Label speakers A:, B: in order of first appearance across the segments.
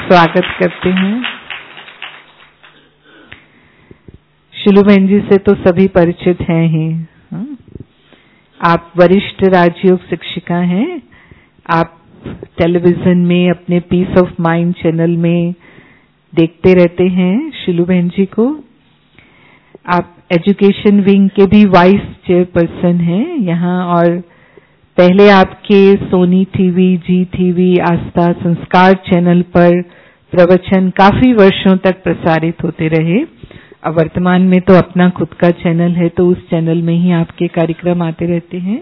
A: स्वागत करते हैं। शिलू बहन जी से तो सभी परिचित हैं ही। आप वरिष्ठ राजयोग शिक्षिका हैं। आप टेलीविजन में अपने पीस ऑफ माइंड चैनल में देखते रहते हैं शिलू बहन जी को। आप एजुकेशन विंग के भी वाइस चेयरपर्सन हैं यहाँ, और पहले आपके Sony TV, Zee TV, Aastha, Sanskar channel पर प्रवचन काफी वर्षों तक प्रसारित होते रहे। अब वर्तमान में तो अपना खुद का चैनल है, तो उस चैनल में ही आपके कार्यक्रम आते रहते हैं।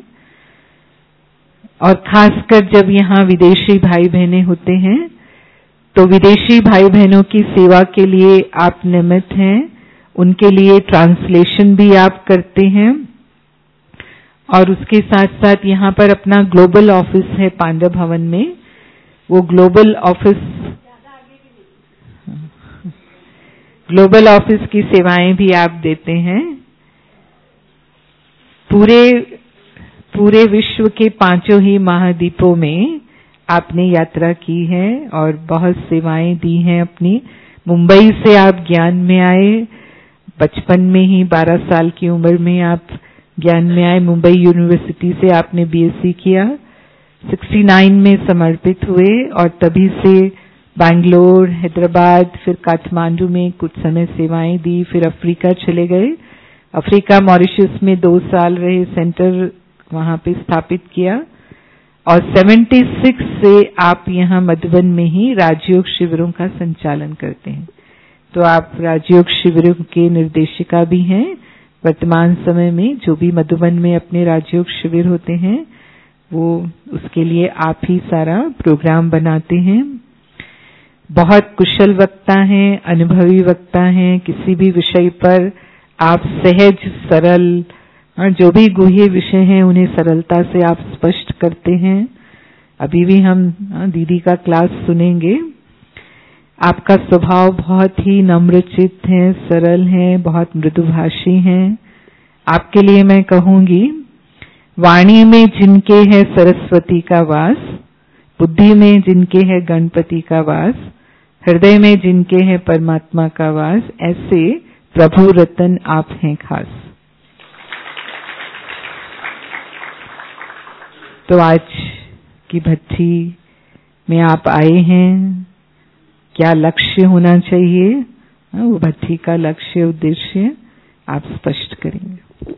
A: और खासकर जब यहाँ विदेशी भाई बहनें होते हैं तो विदेशी भाई बहनों की सेवा के लिए आप निमित्त हैं। उनके लिए ट्रांसलेशन भी आप करते हैं, और उसके साथ साथ यहाँ पर अपना ग्लोबल ऑफिस है पांडव भवन में। वो ग्लोबल ऑफिस की सेवाएं भी आप देते हैं। पूरे विश्व के 5 ही महाद्वीपों में आपने यात्रा की है और बहुत सेवाएं दी हैं अपनी। मुंबई से आप ज्ञान में आए, बचपन में ही 12 साल की उम्र में आप ज्ञान में आए। मुंबई यूनिवर्सिटी से आपने बीएससी किया, 69 में समर्पित हुए, और तभी से बैंगलोर, हैदराबाद, फिर काठमांडू में कुछ समय सेवाएं दी। फिर अफ्रीका चले गए। अफ्रीका मॉरिशस में 2 साल रहे, सेंटर वहां पे स्थापित किया, और 76 से आप यहाँ मधुबन में ही राजयोग शिविरों का संचालन करते हैं। तो आप राजयोग शिविरों के निर्देशिका भी हैं। वर्तमान समय में जो भी मधुबन में अपने राजयोग शिविर होते हैं, वो उसके लिए आप ही सारा प्रोग्राम बनाते हैं। बहुत कुशल वक्ता हैं, अनुभवी वक्ता हैं। किसी भी विषय पर आप सहज, सरल, और जो भी गूढ़ विषय हैं उन्हें सरलता से आप स्पष्ट करते हैं। अभी भी हम दीदी का क्लास सुनेंगे। आपका स्वभाव बहुत ही नम्रचित्त है, सरल है, बहुत मृदुभाषी हैं। आपके लिए मैं कहूंगी, वाणी में जिनके है सरस्वती का वास, बुद्धि में जिनके है गणपति का वास, हृदय में जिनके है परमात्मा का वास, ऐसे प्रभु रतन आप हैं खास। तो आज की भट्ठी में आप आए हैं, क्या लक्ष्य होना चाहिए, वो भट्ठी का लक्ष्य, उद्देश्य आप स्पष्ट करेंगे।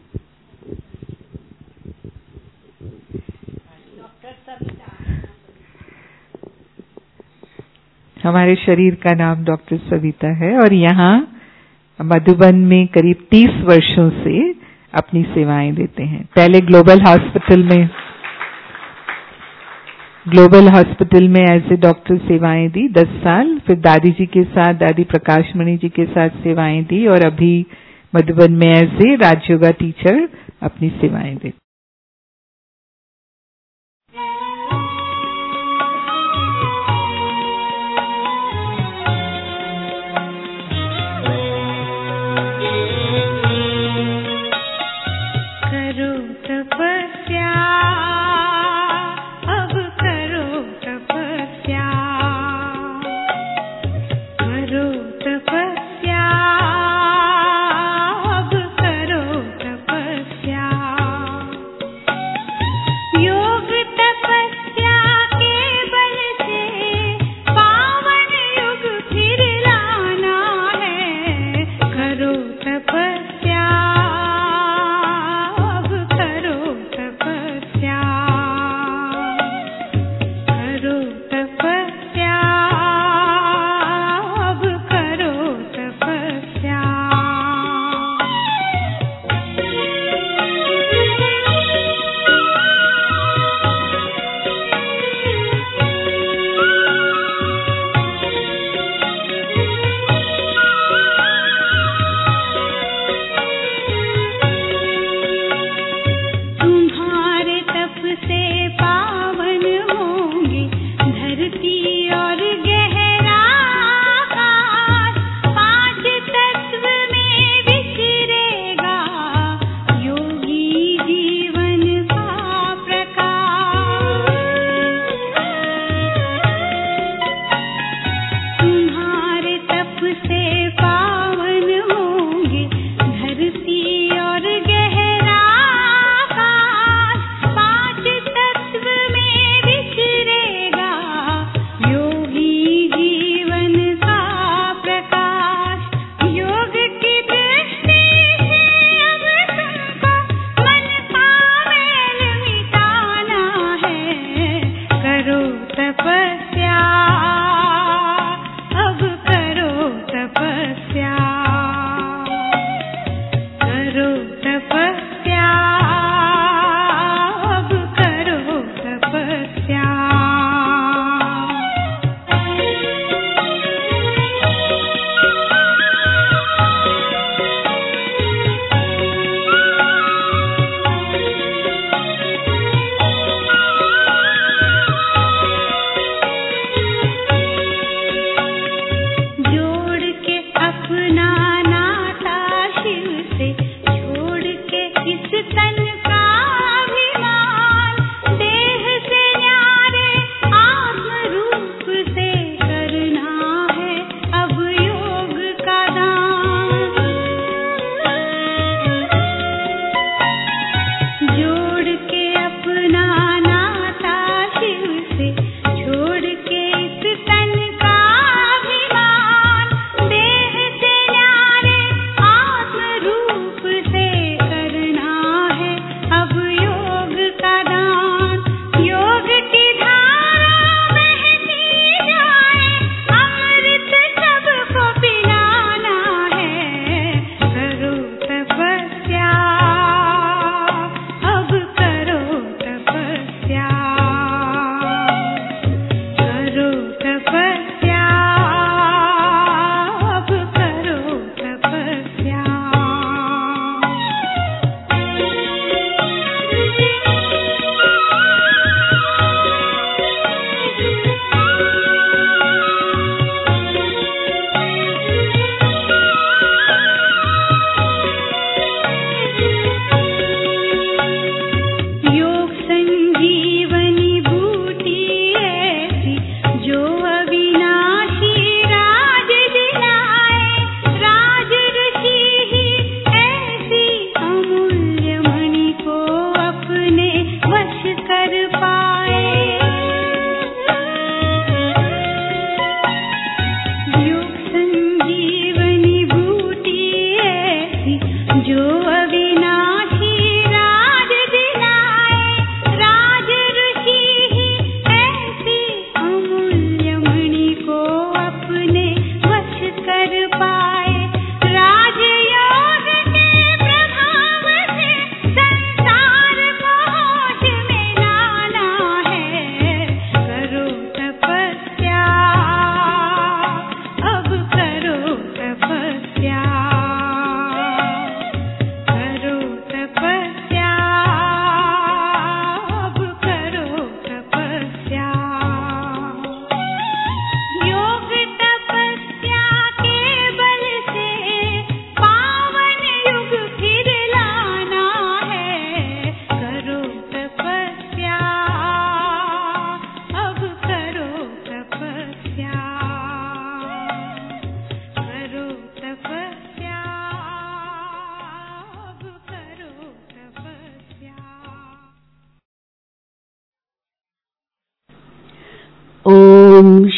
A: हमारे शरीर का नाम डॉक्टर सविता है, और यहाँ मधुबन में करीब 30 वर्षों से अपनी सेवाएं देते हैं। पहले ग्लोबल हॉस्पिटल में एज ए डॉक्टर सेवाएं दी 10 साल, फिर दादी जी के साथ, दादी प्रकाशमणि जी के साथ सेवाएं दी, और अभी मधुबन में एज ए राजयोगा टीचर अपनी सेवाएं दी।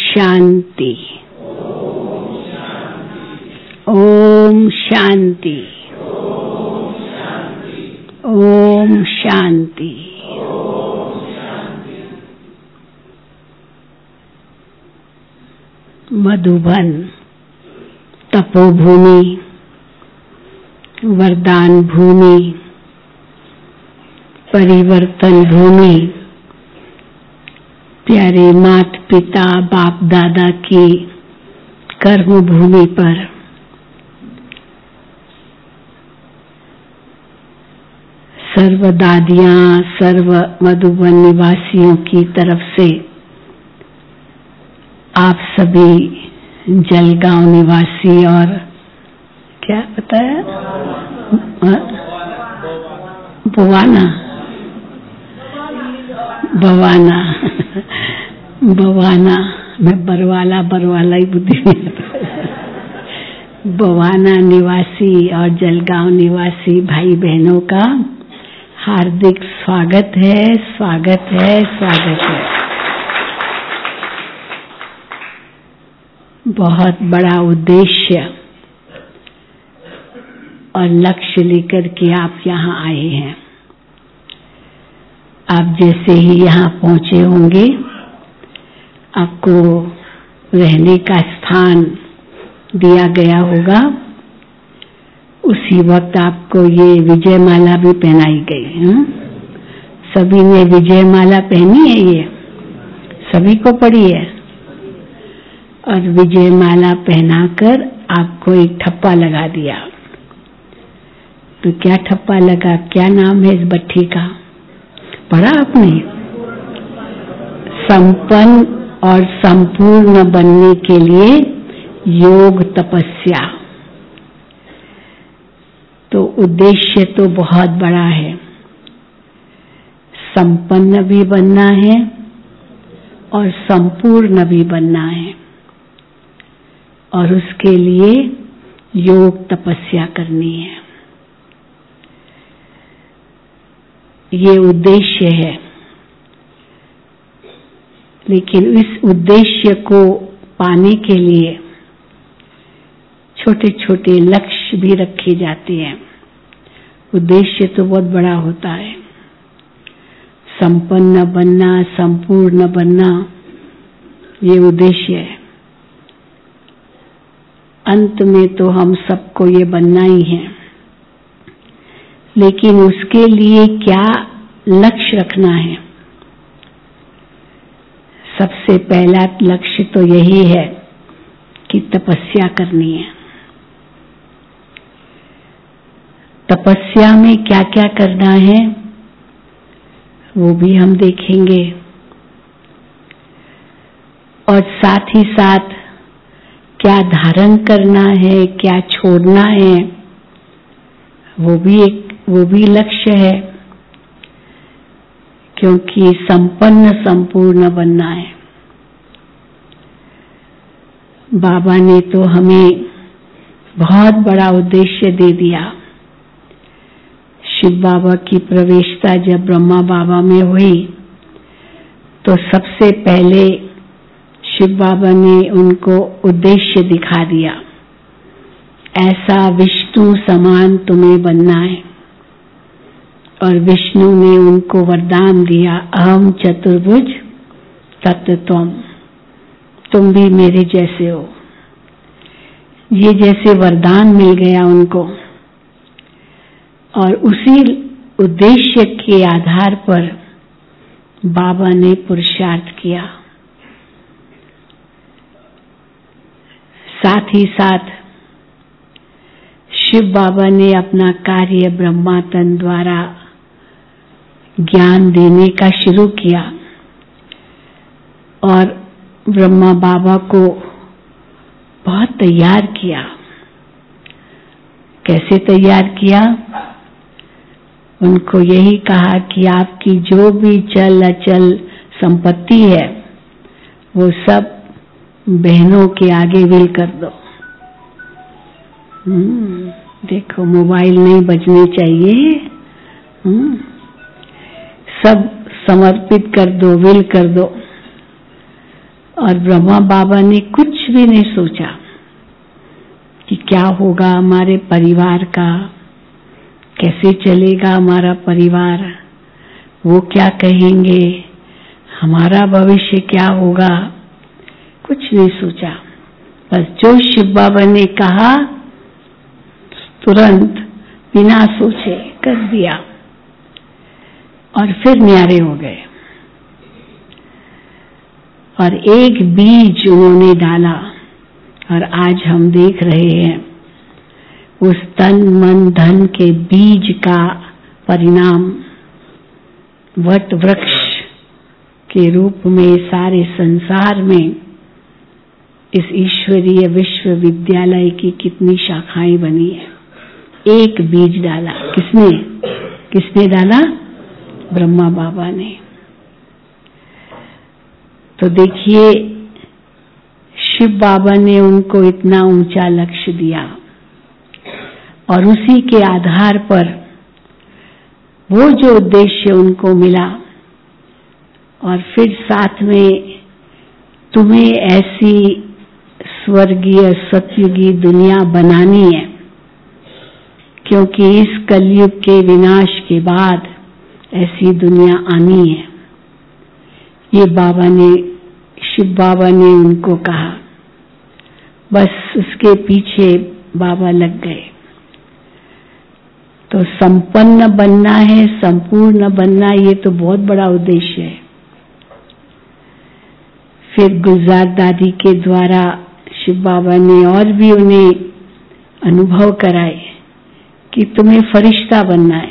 B: शांति। ओम शांति। ओम शांति। मधुबन तपोभूमि, वरदान भूमि, परिवर्तन भूमि, प्यारे माता पिता बाप दादा की कर्म भूमि पर सर्व दादियां, सर्व मधुबन निवासियों की तरफ से आप सभी जलगांव निवासी और क्या बताया, बवाना बवाना बवाना, मैं बरवाला ही बुद्धि में बवाना निवासी और जलगांव निवासी भाई बहनों का हार्दिक स्वागत है, स्वागत है, स्वागत है। बहुत बड़ा उद्देश्य और लक्ष्य लेकर के आप यहाँ आए हैं। आप जैसे ही यहाँ पहुँचे होंगे, आपको रहने का स्थान दिया गया होगा। उसी वक्त आपको ये विजय माला भी पहनाई गई। सभी ने विजय माला पहनी है, ये सभी को पड़ी है। और विजय माला पहनाकर आपको एक ठप्पा लगा दिया। तो क्या ठप्पा लगा, क्या नाम है इस बट्टी का, पढ़ा आपने? संपन्न और संपूर्ण बनने के लिए योग तपस्या। तो उद्देश्य तो बहुत बड़ा है। संपन्न भी बनना है और संपूर्ण भी बनना है, और उसके लिए योग तपस्या करनी है। ये उद्देश्य है। लेकिन इस उद्देश्य को पाने के लिए छोटे छोटे लक्ष्य भी रखे जाते हैं। उद्देश्य तो बहुत बड़ा होता है। संपन्न बनना, संपूर्ण बनना, ये उद्देश्य है। अंत में तो हम सबको ये बनना ही है। लेकिन उसके लिए क्या लक्ष्य रखना है? सबसे पहला लक्ष्य तो यही है कि तपस्या करनी है। तपस्या में क्या क्या करना है वो भी हम देखेंगे, और साथ ही साथ क्या धारण करना है, क्या छोड़ना है, वो भी लक्ष्य है। क्योंकि संपन्न संपूर्ण बनना है। बाबा ने तो हमें बहुत बड़ा उद्देश्य दे दिया। शिव बाबा की प्रवेशता जब ब्रह्मा बाबा में हुई तो सबसे पहले शिव बाबा ने उनको उद्देश्य दिखा दिया। ऐसा विष्णु समान तुम्हें बनना है। और विष्णु ने उनको वरदान दिया, अहम चतुर्भुज तत्त्वम, तुम भी मेरे जैसे हो। ये जैसे वरदान मिल गया उनको, और उसी उद्देश्य के आधार पर बाबा ने पुरुषार्थ किया। साथ ही साथ शिव बाबा ने अपना कार्य ब्रह्मा तन द्वारा ज्ञान देने का शुरू किया, और ब्रह्मा बाबा को बहुत तैयार किया। कैसे तैयार किया? उनको यही कहा कि आपकी जो भी चल अचल संपत्ति है वो सब बहनों के आगे विल कर दो। देखो, मोबाइल नहीं बजने चाहिए। सब समर्पित कर दो, विल कर दो। और ब्रह्मा बाबा ने कुछ भी नहीं सोचा कि क्या होगा हमारे परिवार का, कैसे चलेगा हमारा परिवार, वो क्या कहेंगे, हमारा भविष्य क्या होगा, कुछ नहीं सोचा। बस जो शिव बाबा ने कहा तुरंत बिना सोचे कर दिया और फिर न्यारे हो गए। और एक बीज उन्होंने डाला और आज हम देख रहे हैं उस तन मन धन के बीज का परिणाम वट वृक्ष के रूप में सारे संसार में इस ईश्वरीय विश्वविद्यालय की कितनी शाखाएं बनी है। एक बीज डाला, किसने डाला? ब्रह्मा बाबा ने। तो देखिए शिव बाबा ने उनको इतना ऊंचा लक्ष्य दिया और उसी के आधार पर वो जो उद्देश्य उनको मिला और फिर साथ में तुम्हें ऐसी स्वर्गीय सतयुगी दुनिया बनानी है, क्योंकि इस कलयुग के विनाश के बाद ऐसी दुनिया आनी है। ये शिव बाबा ने उनको कहा। बस उसके पीछे बाबा लग गए। तो संपन्न बनना है, संपूर्ण बनना, ये तो बहुत बड़ा उद्देश्य है। फिर गुलजार दादी के द्वारा शिव बाबा ने और भी उन्हें अनुभव कराए कि तुम्हें फरिश्ता बनना है,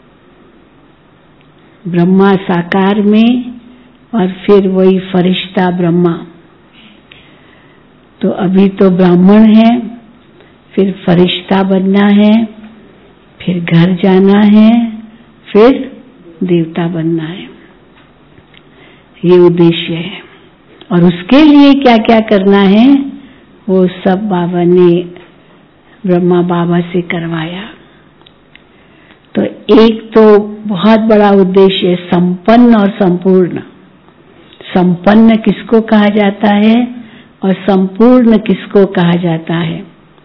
B: ब्रह्मा साकार में और फिर वही फरिश्ता ब्रह्मा। तो अभी तो ब्राह्मण है, फिर फरिश्ता बनना है, फिर घर जाना है, फिर देवता बनना है। ये उद्देश्य है और उसके लिए क्या क्या करना है वो सब बाबा ने ब्रह्मा बाबा से करवाया। तो एक तो बहुत बड़ा उद्देश्य है संपन्न और संपूर्ण। संपन्न किसको कहा जाता है और संपूर्ण किसको कहा जाता है?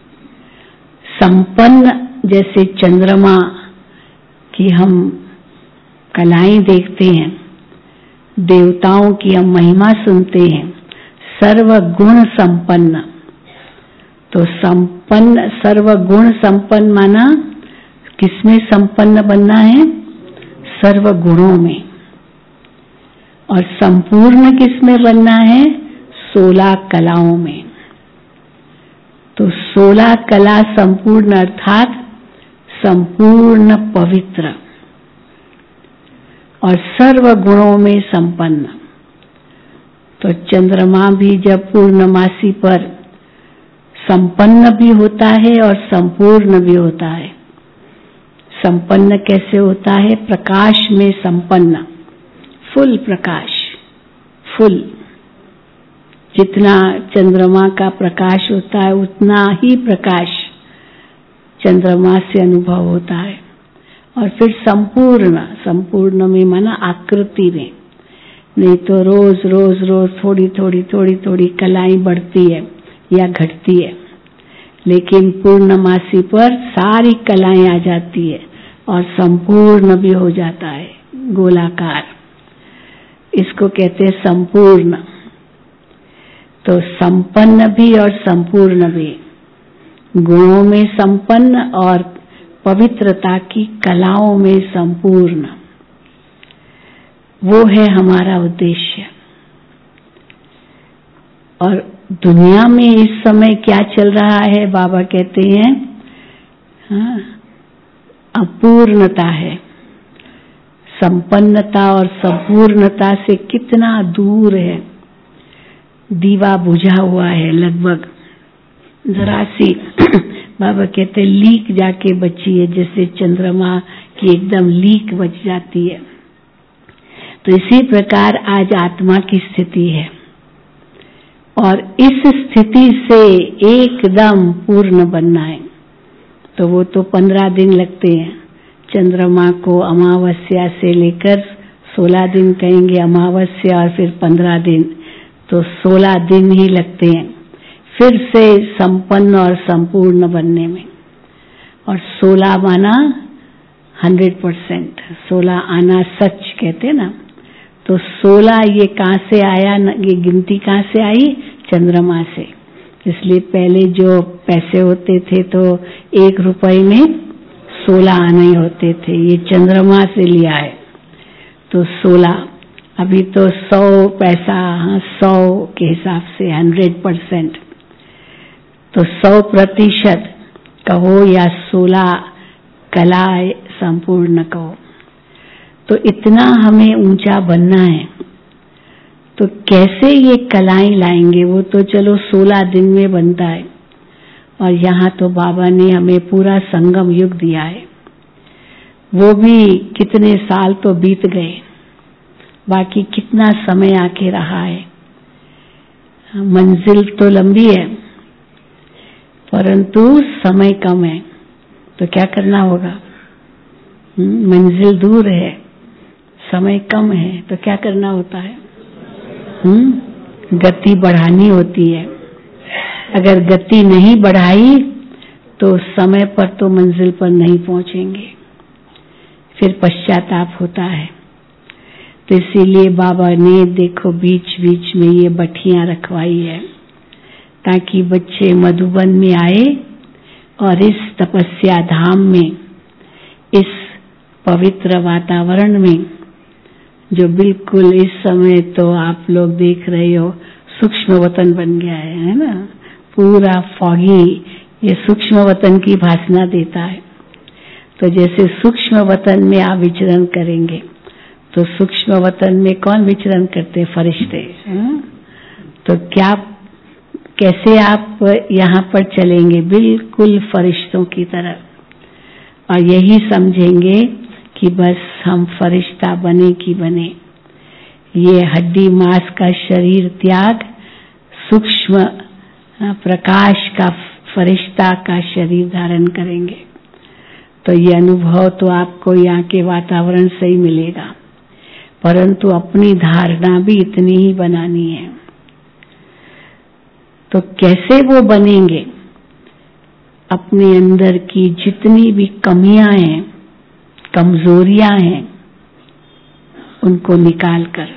B: संपन्न जैसे चंद्रमा की हम कलाएं देखते हैं, देवताओं की हम महिमा सुनते हैं, सर्वगुण संपन्न। तो संपन्न सर्वगुण संपन्न माना किसमें संपन्न बनना है? सर्वगुणों में। और संपूर्ण किसमें बनना है? 16 कलाओं में। तो 16 कला संपूर्ण अर्थात संपूर्ण पवित्र और सर्व गुणों में संपन्न। तो चंद्रमा भी जब पूर्णमासी पर संपन्न भी होता है और संपूर्ण भी होता है। संपन्न कैसे होता है? प्रकाश में संपन्न, फुल प्रकाश, फुल। जितना चंद्रमा का प्रकाश होता है उतना ही प्रकाश चंद्रमा से अनुभव होता है। और फिर संपूर्ण, संपूर्ण में माना आकृति में, नहीं तो रोज रोज रोज थोड़ी थोड़ी थोड़ी थोड़ी कलाएं बढ़ती है या घटती है, लेकिन पूर्णमासी पर सारी कलाएं आ जाती है और संपूर्ण भी हो जाता है, गोलाकार। इसको कहते हैं संपूर्ण। तो संपन्न भी और संपूर्ण भी, गुणों में संपन्न और पवित्रता की कलाओं में संपूर्ण, वो है हमारा उद्देश्य। और दुनिया में इस समय क्या चल रहा है? बाबा कहते हैं अपूर्णता है। संपन्नता और संपूर्णता से कितना दूर है। दीवा बुझा हुआ है लगभग, जरा सी बाबा कहते लीक जाके बची है, जैसे चंद्रमा की एकदम लीक बच जाती है। तो इसी प्रकार आज आत्मा की स्थिति है और इस स्थिति से एकदम पूर्ण बनना है। तो वो तो 15 दिन लगते हैं। चंद्रमा को अमावस्या से लेकर 16 दिन कहेंगे अमावस्या और फिर 15 दिन, तो 16 दिन ही लगते हैं फिर से संपन्न और संपूर्ण बनने में। और 16 माना 100%, 16 आना सच कहते हैं ना। तो 16 ये कहाँ से आया, ये गिनती कहाँ से आई? चंद्रमा से। इसलिए पहले जो पैसे होते थे तो 1 रुपए में 16 आने होते थे, ये चंद्रमा से लिया है। तो 16, अभी तो 100 पैसा, 100 के हिसाब से 100%, तो 100% कहो या 16 कला संपूर्ण कहो। तो इतना हमें ऊंचा बनना है। तो कैसे ये कलाएं लाएंगे? वो तो चलो 16 दिन में बनता है, और यहाँ तो बाबा ने हमें पूरा संगम युग दिया है। वो भी कितने साल तो बीत गए, बाकी कितना समय आके रहा है। मंजिल तो लंबी है परंतु समय कम है, तो क्या करना होगा? मंजिल दूर है, समय कम है, तो क्या करना होता है? गति बढ़ानी होती है। अगर गति नहीं बढ़ाई तो समय पर तो मंजिल पर नहीं पहुंचेंगे, फिर पश्चाताप होता है। तो इसीलिए बाबा ने देखो बीच बीच में ये बठियां रखवाई है, ताकि बच्चे मधुबन में आए और इस तपस्या धाम में, इस पवित्र वातावरण में, जो बिल्कुल इस समय तो आप लोग देख रहे हो सूक्ष्म वतन बन गया है ना, पूरा फॉगी, ये सूक्ष्म वतन की भासना देता है। तो जैसे सूक्ष्म वतन में आप विचरण करेंगे, तो सूक्ष्म वतन में कौन विचरण करते? फरिश्ते। तो क्या, कैसे आप यहाँ पर चलेंगे? बिल्कुल फरिश्तों की तरह, और यही समझेंगे कि बस हम फरिश्ता बने कि बने। ये हड्डी मांस का शरीर त्याग सूक्ष्म प्रकाश का फरिश्ता का शरीर धारण करेंगे। तो ये अनुभव तो आपको यहाँ के वातावरण से ही मिलेगा, परंतु अपनी धारणा भी इतनी ही बनानी है। तो कैसे वो बनेंगे? अपने अंदर की जितनी भी कमियां हैं, कमजोरियां हैं, उनको निकाल कर।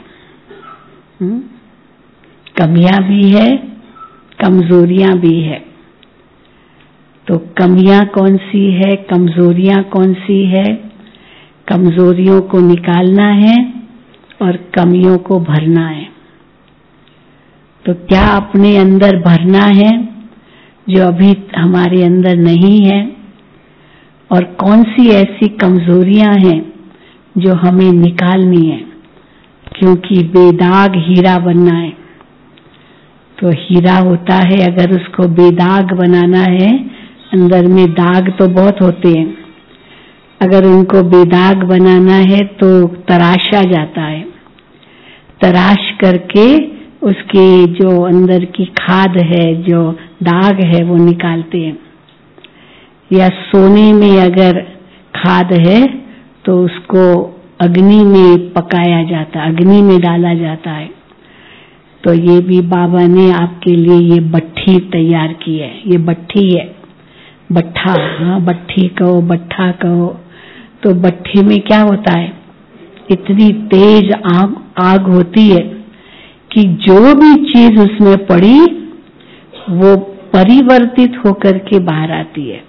B: कमियां भी है, कमजोरियां भी है। तो कमियां कौन सी है, कमजोरियां कौन सी है? कमजोरियों को निकालना है और कमियों को भरना है। तो क्या अपने अंदर भरना है जो अभी हमारे अंदर नहीं है, और कौन सी ऐसी कमजोरियां हैं जो हमें निकालनी है, क्योंकि बेदाग हीरा बनना है। तो हीरा होता है, अगर उसको बेदाग बनाना है, अंदर में दाग तो बहुत होते हैं, अगर उनको बेदाग बनाना है तो तराशा जाता है। तराश करके उसके जो अंदर की खाद है, जो दाग है, वो निकालते हैं। या सोने में अगर खाद है तो उसको अग्नि में पकाया जाता है, अग्नि में डाला जाता है। तो ये भी बाबा ने आपके लिए ये भट्ठी तैयार की है। ये भट्ठी है, भट्ठा, हाँ भट्ठी कहो, भट्ठा कहो। तो भट्ठी में क्या होता है? इतनी तेज आग होती है कि जो भी चीज उसमें पड़ी वो परिवर्तित होकर के बाहर आती है।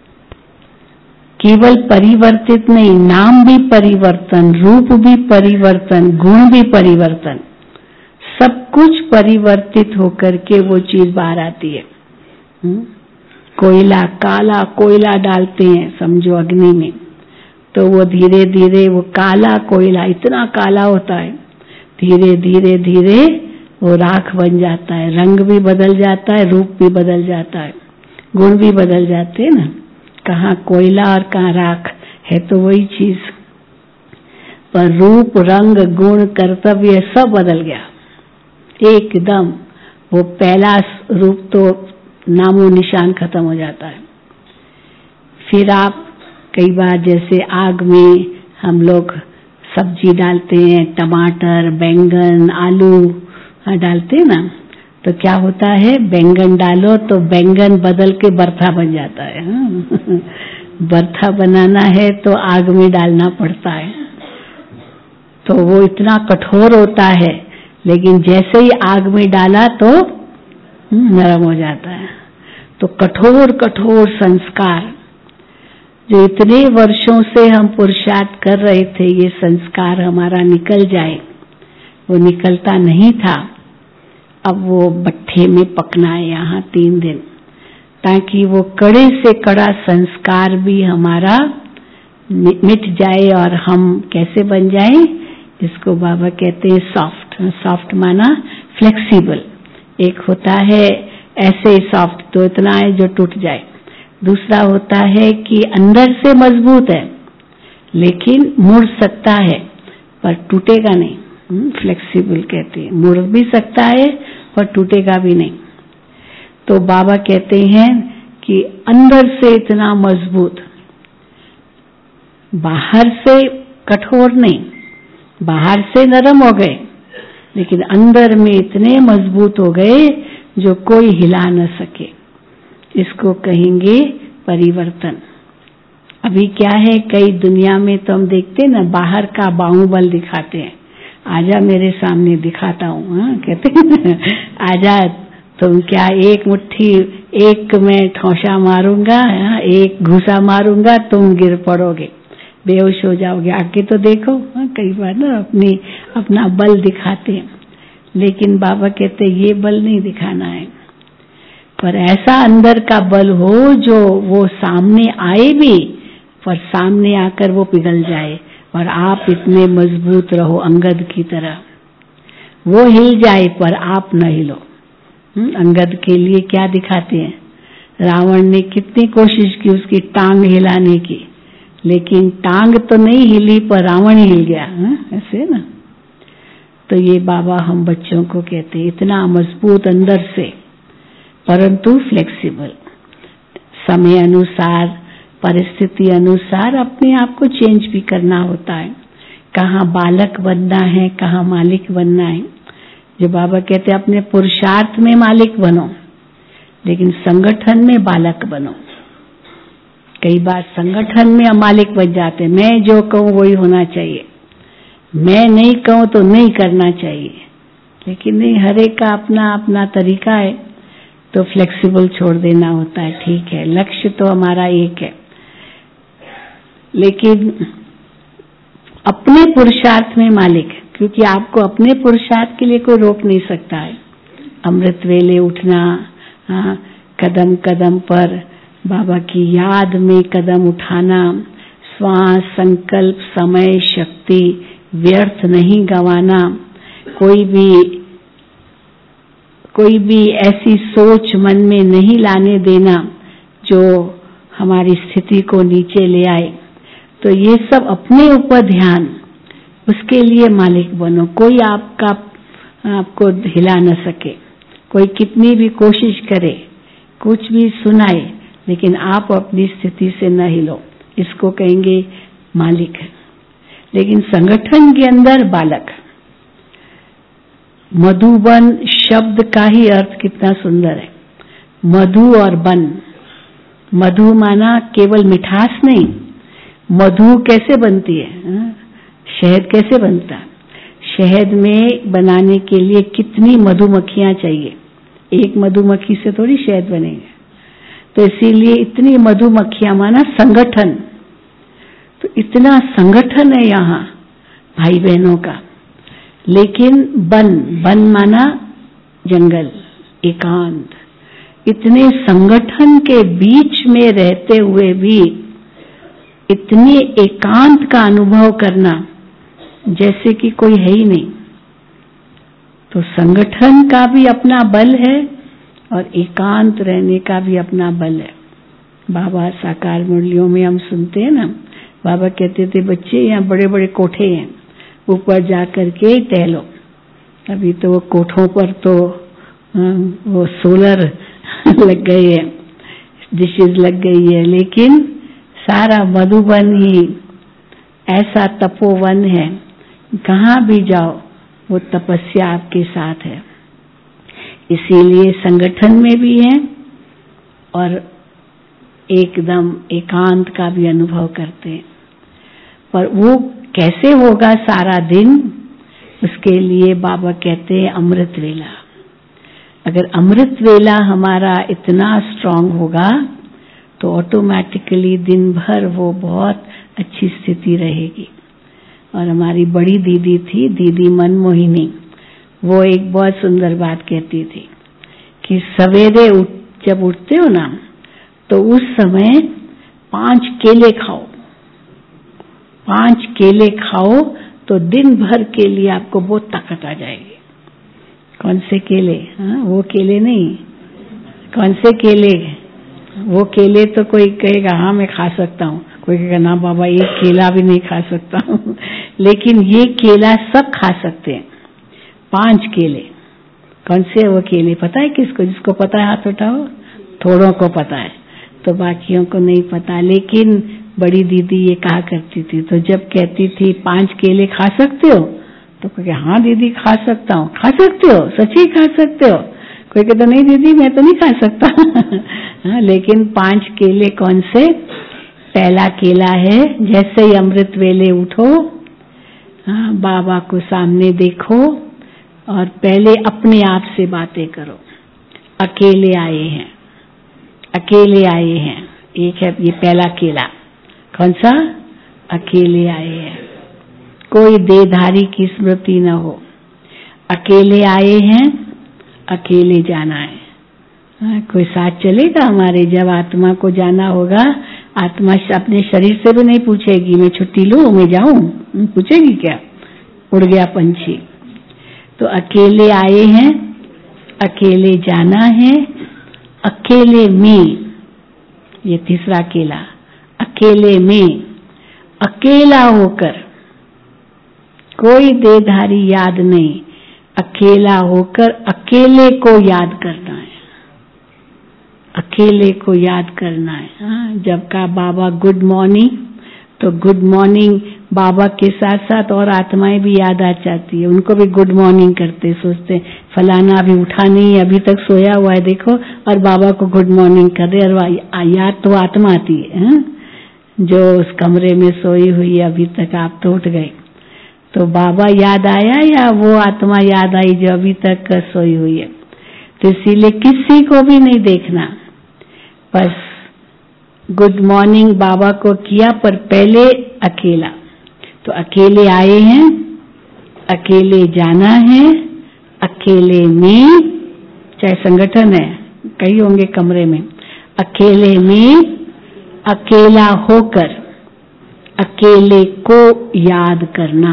B: केवल परिवर्तित नहीं, नाम भी परिवर्तन, रूप भी परिवर्तन, गुण भी परिवर्तन, सब कुछ परिवर्तित होकर के वो चीज बाहर आती है। कोयला, काला कोयला डालते हैं समझो अग्नि में, तो वो धीरे धीरे वो काला कोयला इतना काला होता है, धीरे धीरे धीरे वो राख बन जाता है, रंग भी बदल जाता है, रूप भी बदल जाता है, गुण भी बदल जाते हैं ना। कहाँ कोयला और कहाँ राख है, तो वही चीज, पर रूप, रंग, गुण, कर्तव्य सब बदल गया एकदम। वो पहला रूप तो नामो निशान खत्म हो जाता है। फिर आप कई बार जैसे आग में हम लोग सब्जी डालते हैं, टमाटर, बैंगन, आलू, हाँ डालते ना, तो क्या होता है, बैंगन डालो तो बैंगन बदल के बर्था बन जाता है। हाँ? बर्था बनाना है तो आग में डालना पड़ता है, तो वो इतना कठोर होता है, लेकिन जैसे ही आग में डाला तो नरम हो जाता है। तो कठोर कठोर संस्कार जो इतने वर्षों से हम पुरुषार्थ कर रहे थे, ये संस्कार हमारा निकल जाए, वो निकलता नहीं था। अब वो भट्ठे में पकना है यहाँ 3 दिन, ताकि वो कड़े से कड़ा संस्कार भी हमारा मिट जाए और हम कैसे बन जाएं, इसको बाबा कहते हैं सॉफ्ट। सॉफ्ट माना फ्लेक्सिबल। एक होता है ऐसे ही सॉफ्ट, तो इतना है जो टूट जाए। दूसरा होता है कि अंदर से मजबूत है लेकिन मुड़ सकता है पर टूटेगा नहीं। फ्लेक्सिबल कहते हैं, मुड़ भी सकता है पर टूटेगा भी नहीं। तो बाबा कहते हैं कि अंदर से इतना मजबूत, बाहर से कठोर नहीं, बाहर से नरम हो गए लेकिन अंदर में इतने मजबूत हो गए जो कोई हिला न सके। इसको कहेंगे परिवर्तन। अभी क्या है, कई दुनिया में तो हम देखते हैं ना, बाहर का बाहुबल दिखाते हैं, आजा मेरे सामने दिखाता हूँ। हाँ कहते हैं आजा, तुम क्या एक मुट्ठी, एक मैं ठौसा मारूंगा, एक घुसा मारूंगा, तुम गिर पड़ोगे, बेहोश हो जाओगे, आके तो देखो। कई बार ना अपना बल दिखाते हैं, लेकिन बाबा कहते ये बल नहीं दिखाना है, पर ऐसा अंदर का बल हो जो वो सामने आए भी पर सामने आकर वो पिघल जाए और आप इतने मजबूत रहो अंगद की तरह। वो हिल जाए पर आप न हिलो। अंगद के लिए क्या दिखाते हैं, रावण ने कितनी कोशिश की उसकी टांग हिलाने की, लेकिन टांग तो नहीं हिली पर रावण हिल गया। ऐसे ना, तो ये बाबा हम बच्चों को कहते हैं इतना मजबूत अंदर से परंतु फ्लेक्सिबल। समय अनुसार, परिस्थिति अनुसार अपने आप को चेंज भी करना होता है। कहाँ बालक बनना है, कहाँ मालिक बनना है। जो बाबा कहते हैं अपने पुरुषार्थ में मालिक बनो, लेकिन संगठन में बालक बनो। कई बार संगठन में मालिक बन जाते हैं, मैं जो कहूँ वही होना चाहिए, मैं नहीं कहूँ तो नहीं करना चाहिए, लेकिन नहीं, हर एक का अपना अपना तरीका है, तो फ्लेक्सिबल छोड़ देना होता है। ठीक है, लक्ष्य तो हमारा एक है, लेकिन अपने पुरुषार्थ में मालिक, क्योंकि आपको अपने पुरुषार्थ के लिए कोई रोक नहीं सकता है। अमृत वेले उठना, कदम कदम पर बाबा की याद में कदम उठाना, श्वास, संकल्प, समय, शक्ति व्यर्थ नहीं गंवाना, कोई भी ऐसी सोच मन में नहीं लाने देना जो हमारी स्थिति को नीचे ले आए। तो ये सब अपने ऊपर ध्यान, उसके लिए मालिक बनो। कोई आपको हिला न सके, कोई कितनी भी कोशिश करे, कुछ भी सुनाए, लेकिन आप अपनी स्थिति से न हिलो, इसको कहेंगे मालिक। लेकिन संगठन के अंदर बालक। मधुबन शब्द का ही अर्थ कितना सुंदर है, मधु और बन। मधु माना केवल मिठास नहीं, मधु कैसे बनती है, शहद कैसे बनता है। शहद में बनाने के लिए कितनी मधुमक्खियां चाहिए, एक मधुमक्खी से थोड़ी शहद बनेगा। तो इसीलिए इतनी मधुमक्खियां माना संगठन। तो इतना संगठन है यहाँ भाई बहनों का। लेकिन बन माना जंगल, एकांत। इतने संगठन के बीच में रहते हुए भी इतने एकांत का अनुभव करना जैसे कि कोई है ही नहीं। तो संगठन का भी अपना बल है और एकांत रहने का भी अपना बल है। बाबा साकार मुरलियों में हम सुनते हैं ना, बाबा कहते थे बच्चे यहाँ बड़े बड़े कोठे हैं, ऊपर जा करके टहलो। अभी तो वो कोठों पर तो वो सोलर लग गई है, डिशेज लग गई है, लेकिन सारा मधुबन ही ऐसा तपोवन है, कहाँ भी जाओ वो तपस्या आपके साथ है। इसीलिए संगठन में भी हैं और एकदम एकांत का भी अनुभव करते हैं। पर वो कैसे होगा सारा दिन, उसके लिए बाबा कहते हैं अमृत वेला। अगर अमृत वेला हमारा इतना स्ट्रांग होगा तो ऑटोमेटिकली दिन भर वो बहुत अच्छी स्थिति रहेगी। और हमारी बड़ी दीदी थी, दीदी मनमोहिनी, वो एक बहुत सुंदर बात कहती थी कि सवेरे जब उठते हो ना तो उस समय 5 केले खाओ, 5 केले खाओ तो दिन भर के लिए आपको बहुत ताकत आ जाएगी। कौन से केले? हाँ, वो केले नहीं, कौन से केले? वो केले तो कोई कहेगा हाँ मैं खा सकता हूँ, कोई कहेगा ना बाबा एक केला भी नहीं खा सकता हूँ। लेकिन ये केला सब खा सकते हैं, 5 केले। कौन से वो केले पता है किसको? जिसको पता है हाथ उठाओ। थोड़ों को पता है, तो बाकियों को नहीं पता। लेकिन बड़ी दीदी ये कहा करती थी, तो जब कहती थी 5 केले खा सकते हो, तो कोई हाँ दीदी खा सकता हूँ। खा सकते हो? सच्ची खा सकते हो? कोई कहता नहीं दीदी मैं तो नहीं खा सकता। हाँ, लेकिन 5 केले कौन से? पहला केला है जैसे ही अमृत वेले उठो, हाँ, बाबा को सामने देखो और पहले अपने आप से बातें करो। अकेले आए हैं, अकेले आए हैं। एक है ये पहला केला। कौन सा? अकेले आए हैं, कोई देहधारी की स्मृति न हो। अकेले आए हैं, अकेले जाना है। हाँ, कोई साथ चलेगा हमारे? जब आत्मा को जाना होगा, आत्मा अपने शरीर से भी नहीं पूछेगी मैं छुट्टी लूं, मैं जाऊं, पूछेगी क्या? उड़ गया पंछी। तो अकेले आए हैं, अकेले जाना है, अकेले में, ये तीसरा केला। अकेले में, अकेला होकर, कोई देहधारी याद नहीं, अकेला होकर अकेले को याद करना है, अकेले को याद करना है। हाँ, जब कहा बाबा गुड मॉर्निंग, तो गुड मॉर्निंग बाबा के साथ साथ और आत्माएं भी याद आ जाती है, उनको भी गुड मॉर्निंग करते, सोचते फलाना अभी उठा नहीं, अभी तक सोया हुआ है देखो, और बाबा को गुड मॉर्निंग कर रहे, और याद तो आत्मा आती है जो उस कमरे में सोई हुई है, अभी तक आप तो उठ गए। तो बाबा याद आया या वो आत्मा याद आई जो अभी तक सोई हुई है? तो इसीलिए किसी को भी नहीं देखना, बस गुड मॉर्निंग बाबा को किया, पर पहले अकेला। तो अकेले आए हैं, अकेले जाना है, अकेले में, चाहे संगठन है, कई होंगे कमरे में, अकेले में, अकेला होकर अकेले को याद करना।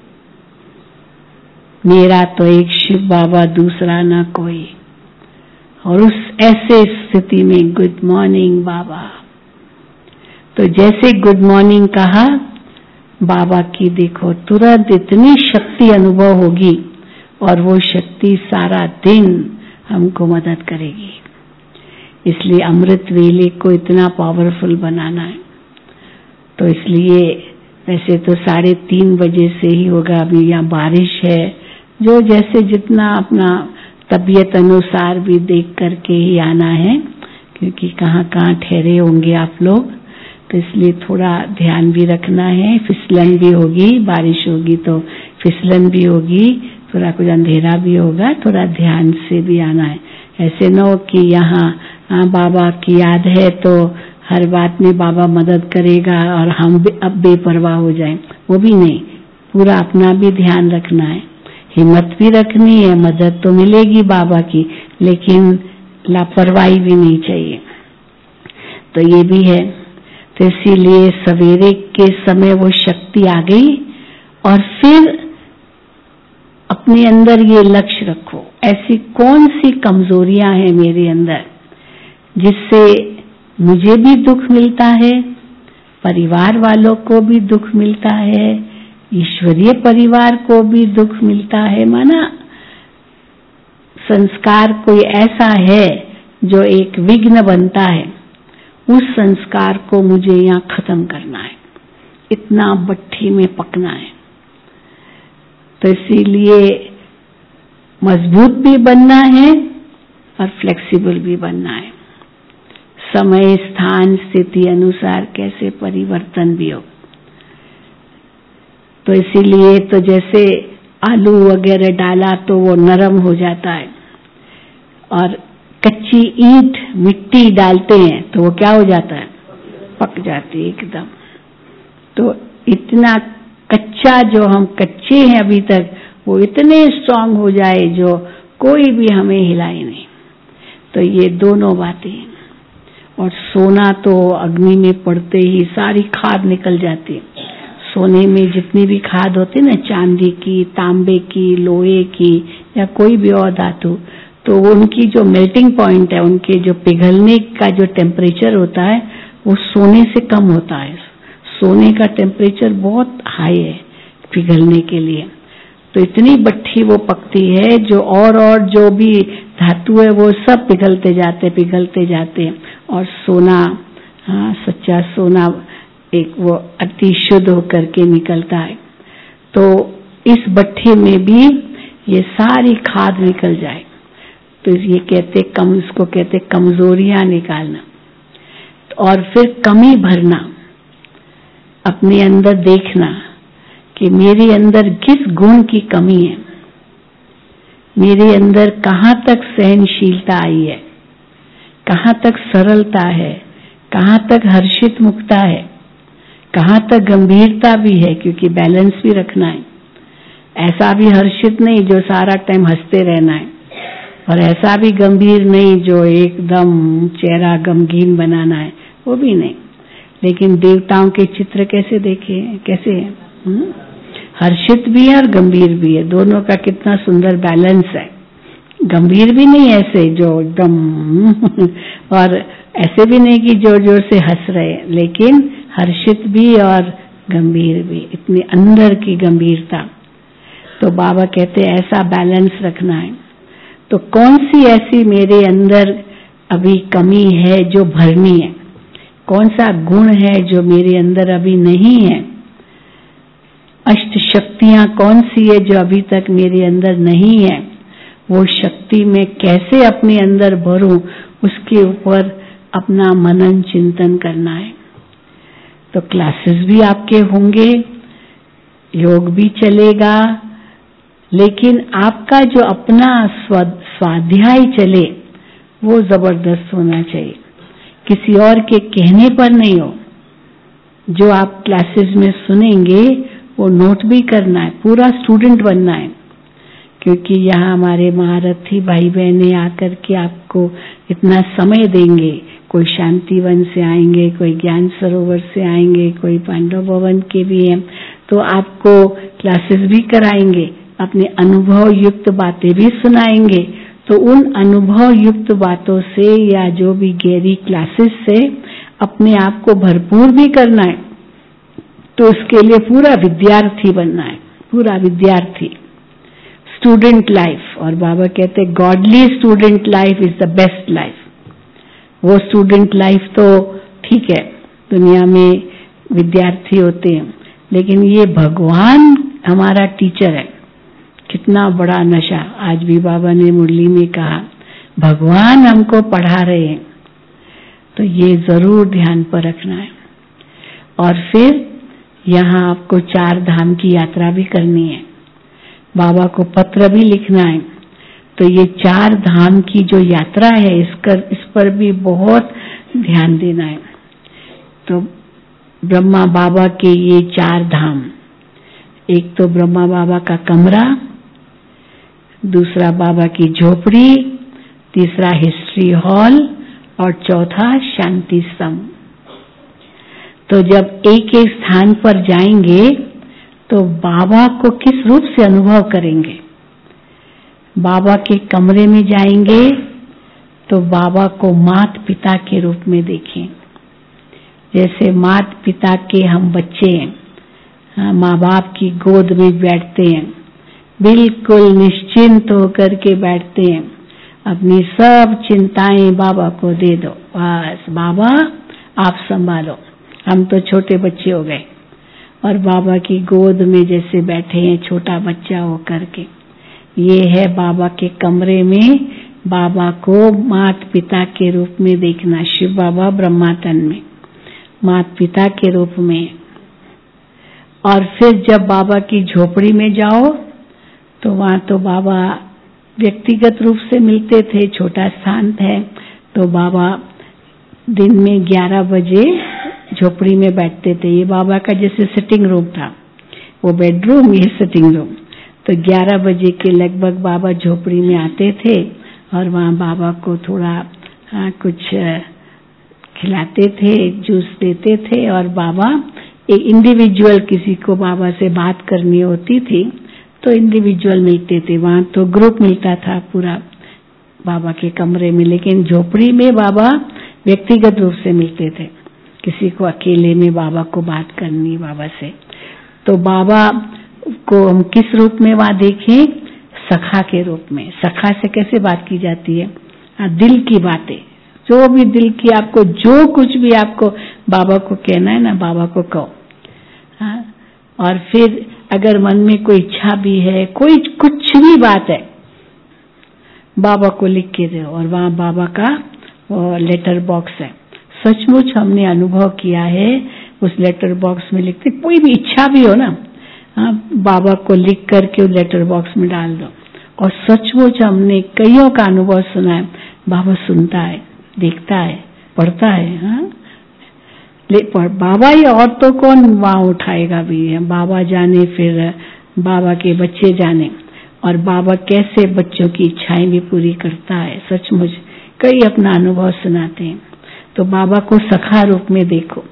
B: मेरा तो एक शिव बाबा, दूसरा ना कोई। और उस ऐसे स्थिति में गुड मॉर्निंग बाबा, तो जैसे गुड मॉर्निंग कहा बाबा की, देखो तुरंत इतनी शक्ति अनुभव होगी और वो शक्ति सारा दिन हमको मदद करेगी। इसलिए अमृत वेले को इतना पावरफुल बनाना है। तो इसलिए वैसे तो 3:30 बजे से ही होगा, अभी यहाँ बारिश है, जो जैसे जितना अपना तबीयत अनुसार भी देख करके ही आना है, क्योंकि कहाँ कहाँ ठहरे होंगे आप लोग, तो इसलिए थोड़ा ध्यान भी रखना है। फिसलन भी होगी, बारिश होगी तो फिसलन भी होगी, थोड़ा कुछ अंधेरा भी होगा, थोड़ा ध्यान से भी आना है। ऐसे न हो कि यहाँ बाबा की याद है तो हर बात में बाबा मदद करेगा और हम अब बेपरवाह हो जाएं, वो भी नहीं। पूरा अपना भी ध्यान रखना है, हिम्मत भी रखनी है, मदद तो मिलेगी बाबा की, लेकिन लापरवाही भी नहीं चाहिए। तो ये भी है। तो इसीलिए सवेरे के समय वो शक्ति आ गई, और फिर अपने अंदर ये लक्ष्य रखो, ऐसी कौन सी कमजोरियां हैं मेरे अंदर जिससे मुझे भी दुख मिलता है, परिवार वालों को भी दुख मिलता है, ईश्वरीय परिवार को भी दुख मिलता है। माना संस्कार कोई ऐसा है जो एक विघ्न बनता है, उस संस्कार को मुझे यहाँ खत्म करना है, इतना भट्ठी में पकना है। तो इसीलिए मजबूत भी बनना है और फ्लेक्सिबल भी बनना है। समय स्थान स्थिति अनुसार कैसे परिवर्तन भी हो। तो इसीलिए तो जैसे आलू वगैरह डाला तो वो नरम हो जाता है, और कच्ची ईंट मिट्टी डालते हैं तो वो क्या हो जाता है, पक जाती है एकदम। तो इतना कच्चा जो हम कच्चे हैं अभी तक, वो इतने स्ट्रांग हो जाए जो कोई भी हमें हिलाए नहीं। तो ये दोनों बातें। और सोना तो अग्नि में पड़ते ही सारी खाद निकल जाती है। सोने में जितनी भी खाद होती है ना, चांदी की, तांबे की, लोहे की या कोई भी और धातु, तो उनकी जो मेल्टिंग पॉइंट है, उनके जो पिघलने का जो टेम्परेचर होता है वो सोने से कम होता है। सोने का टेम्परेचर बहुत हाई है पिघलने के लिए। तो इतनी भट्ठी वो पकती है जो और जो भी धातु है वो सब पिघलते जाते हैं। और सोना, हाँ, सच्चा सोना एक वो अति शुद्ध होकर के निकलता है। तो इस भट्ठी में भी ये सारी खाद निकल जाए। तो ये कहते इसको कहते कमजोरियां निकालना। और फिर कमी भरना, अपने अंदर देखना कि मेरे अंदर किस गुण की कमी है, मेरे अंदर कहाँ तक सहनशीलता आई है, कहाँ तक सरलता है, कहाँ तक हर्षित मुक्ता है, कहाँ तक गंभीरता भी है, क्योंकि बैलेंस भी रखना है। ऐसा भी हर्षित नहीं जो सारा टाइम हंसते रहना है, और ऐसा भी गंभीर नहीं जो एकदम चेहरा गमगीन बनाना है, वो भी नहीं। लेकिन देवताओं के चित्र कैसे देखे, कैसे है, हर्षित भी है और गंभीर भी है। दोनों का कितना सुंदर बैलेंस है। गंभीर भी नहीं ऐसे जो एकदम और ऐसे भी नहीं कि जोर जोर से हंस रहे, लेकिन हर्षित भी और गंभीर भी, इतनी अंदर की गंभीरता। तो बाबा कहते हैं ऐसा बैलेंस रखना है। तो कौन सी ऐसी मेरे अंदर अभी कमी है जो भरनी है, कौन सा गुण है जो मेरे अंदर अभी नहीं है, अष्ट शक्तियां कौन सी है जो अभी तक मेरे अंदर नहीं है, वो शक्ति में कैसे अपने अंदर भरूं, उसके ऊपर अपना मनन चिंतन करना है। तो क्लासेस भी आपके होंगे, योग भी चलेगा, लेकिन आपका जो अपना स्वाध्याय चले वो जबरदस्त होना चाहिए, किसी और के कहने पर नहीं हो। जो आप क्लासेस में सुनेंगे वो नोट भी करना है, पूरा स्टूडेंट बनना है। क्योंकि यहाँ हमारे महारथी भाई बहने आकर के आपको इतना समय देंगे, कोई शांति वन से आएंगे, कोई ज्ञान सरोवर से आएंगे, कोई पांडव भवन के भी हैं, तो आपको क्लासेस भी कराएंगे, अपने अनुभव युक्त बातें भी सुनाएंगे। तो उन अनुभव युक्त बातों से या जो भी गहरी क्लासेस से अपने आप को भरपूर भी करना है। तो उसके लिए पूरा विद्यार्थी बनना है, पूरा विद्यार्थी, स्टूडेंट लाइफ। और बाबा कहते हैं godly student life is the best life. वो स्टूडेंट लाइफ तो ठीक है, दुनिया में विद्यार्थी होते हैं, लेकिन ये भगवान हमारा टीचर है। कितना बड़ा नशा, आज भी बाबा ने मुरली में कहा भगवान हमको पढ़ा रहे हैं। तो ये जरूर ध्यान पर रखना है। और फिर यहाँ आपको 4 धाम की यात्रा भी करनी है, बाबा को पत्र भी लिखना है। तो ये 4 धाम की जो यात्रा है इस पर भी बहुत ध्यान देना है। तो ब्रह्मा बाबा के ये 4 धाम, एक तो ब्रह्मा बाबा का कमरा, दूसरा बाबा की झोपड़ी, तीसरा हिस्ट्री हॉल और चौथा शांति स्तंभ। तो जब एक एक स्थान पर जाएंगे तो बाबा को किस रूप से अनुभव करेंगे। बाबा के कमरे में जाएंगे तो बाबा को माता पिता के रूप में देखें। जैसे माता पिता के हम बच्चे हैं, माँ बाप की गोद में बैठते हैं, बिल्कुल निश्चिंत होकर के बैठते हैं, अपनी सब चिंताएं बाबा को दे दो, बस बाबा आप संभालो, हम तो छोटे बच्चे हो गए। और बाबा की गोद में जैसे बैठे हैं छोटा बच्चा होकर के। ये है बाबा के कमरे में बाबा को माता पिता के रूप में देखना। शिव बाबा ब्रह्मा तन में माता पिता के रूप में। और फिर जब बाबा की झोपड़ी में जाओ तो वहां तो बाबा व्यक्तिगत रूप से मिलते थे, छोटा स्थान है। तो बाबा दिन में 11 बजे झोपड़ी में बैठते थे। ये बाबा का जैसे सिटिंग रूम था, वो बेडरूम, ये सिटिंग रूम। तो 11 बजे के लगभग बाबा झोपड़ी में आते थे और वहाँ बाबा को थोड़ा कुछ खिलाते थे, जूस देते थे। और बाबा एक इंडिविजुअल, किसी को बाबा से बात करनी होती थी तो इंडिविजुअल मिलते थे। वहाँ तो ग्रुप मिलता था पूरा बाबा के कमरे में, लेकिन झोपड़ी में बाबा व्यक्तिगत रूप से मिलते थे। किसी को अकेले में बाबा को बात करनी बाबा से। तो बाबा को हम किस रूप में वहां देखें? सखा के रूप में। सखा से कैसे बात की जाती है? दिल की बातें, जो भी दिल की आपको, जो कुछ भी आपको बाबा को कहना है ना, बाबा को कहो। और फिर अगर मन में कोई इच्छा भी है, कोई कुछ भी बात है, बाबा को लिख के दो। और वहाँ बाबा का लेटर बॉक्स है। सचमुच हमने अनुभव किया है, उस लेटर बॉक्स में लिखते, कोई भी इच्छा भी हो ना, बाबा को लिख करके उस लेटर बॉक्स में डाल दो। और सचमुच हमने कईयों का अनुभव सुना है, बाबा सुनता है, देखता है, पढ़ता है। बाबा ही, और तो कौन वहाँ उठाएगा भी? बाबा जाने, फिर बाबा के बच्चे जाने। और बाबा कैसे बच्चों की इच्छाएं भी पूरी करता है, सचमुच कई अपना अनुभव सुनाते हैं। तो बाबा को सखा रूप में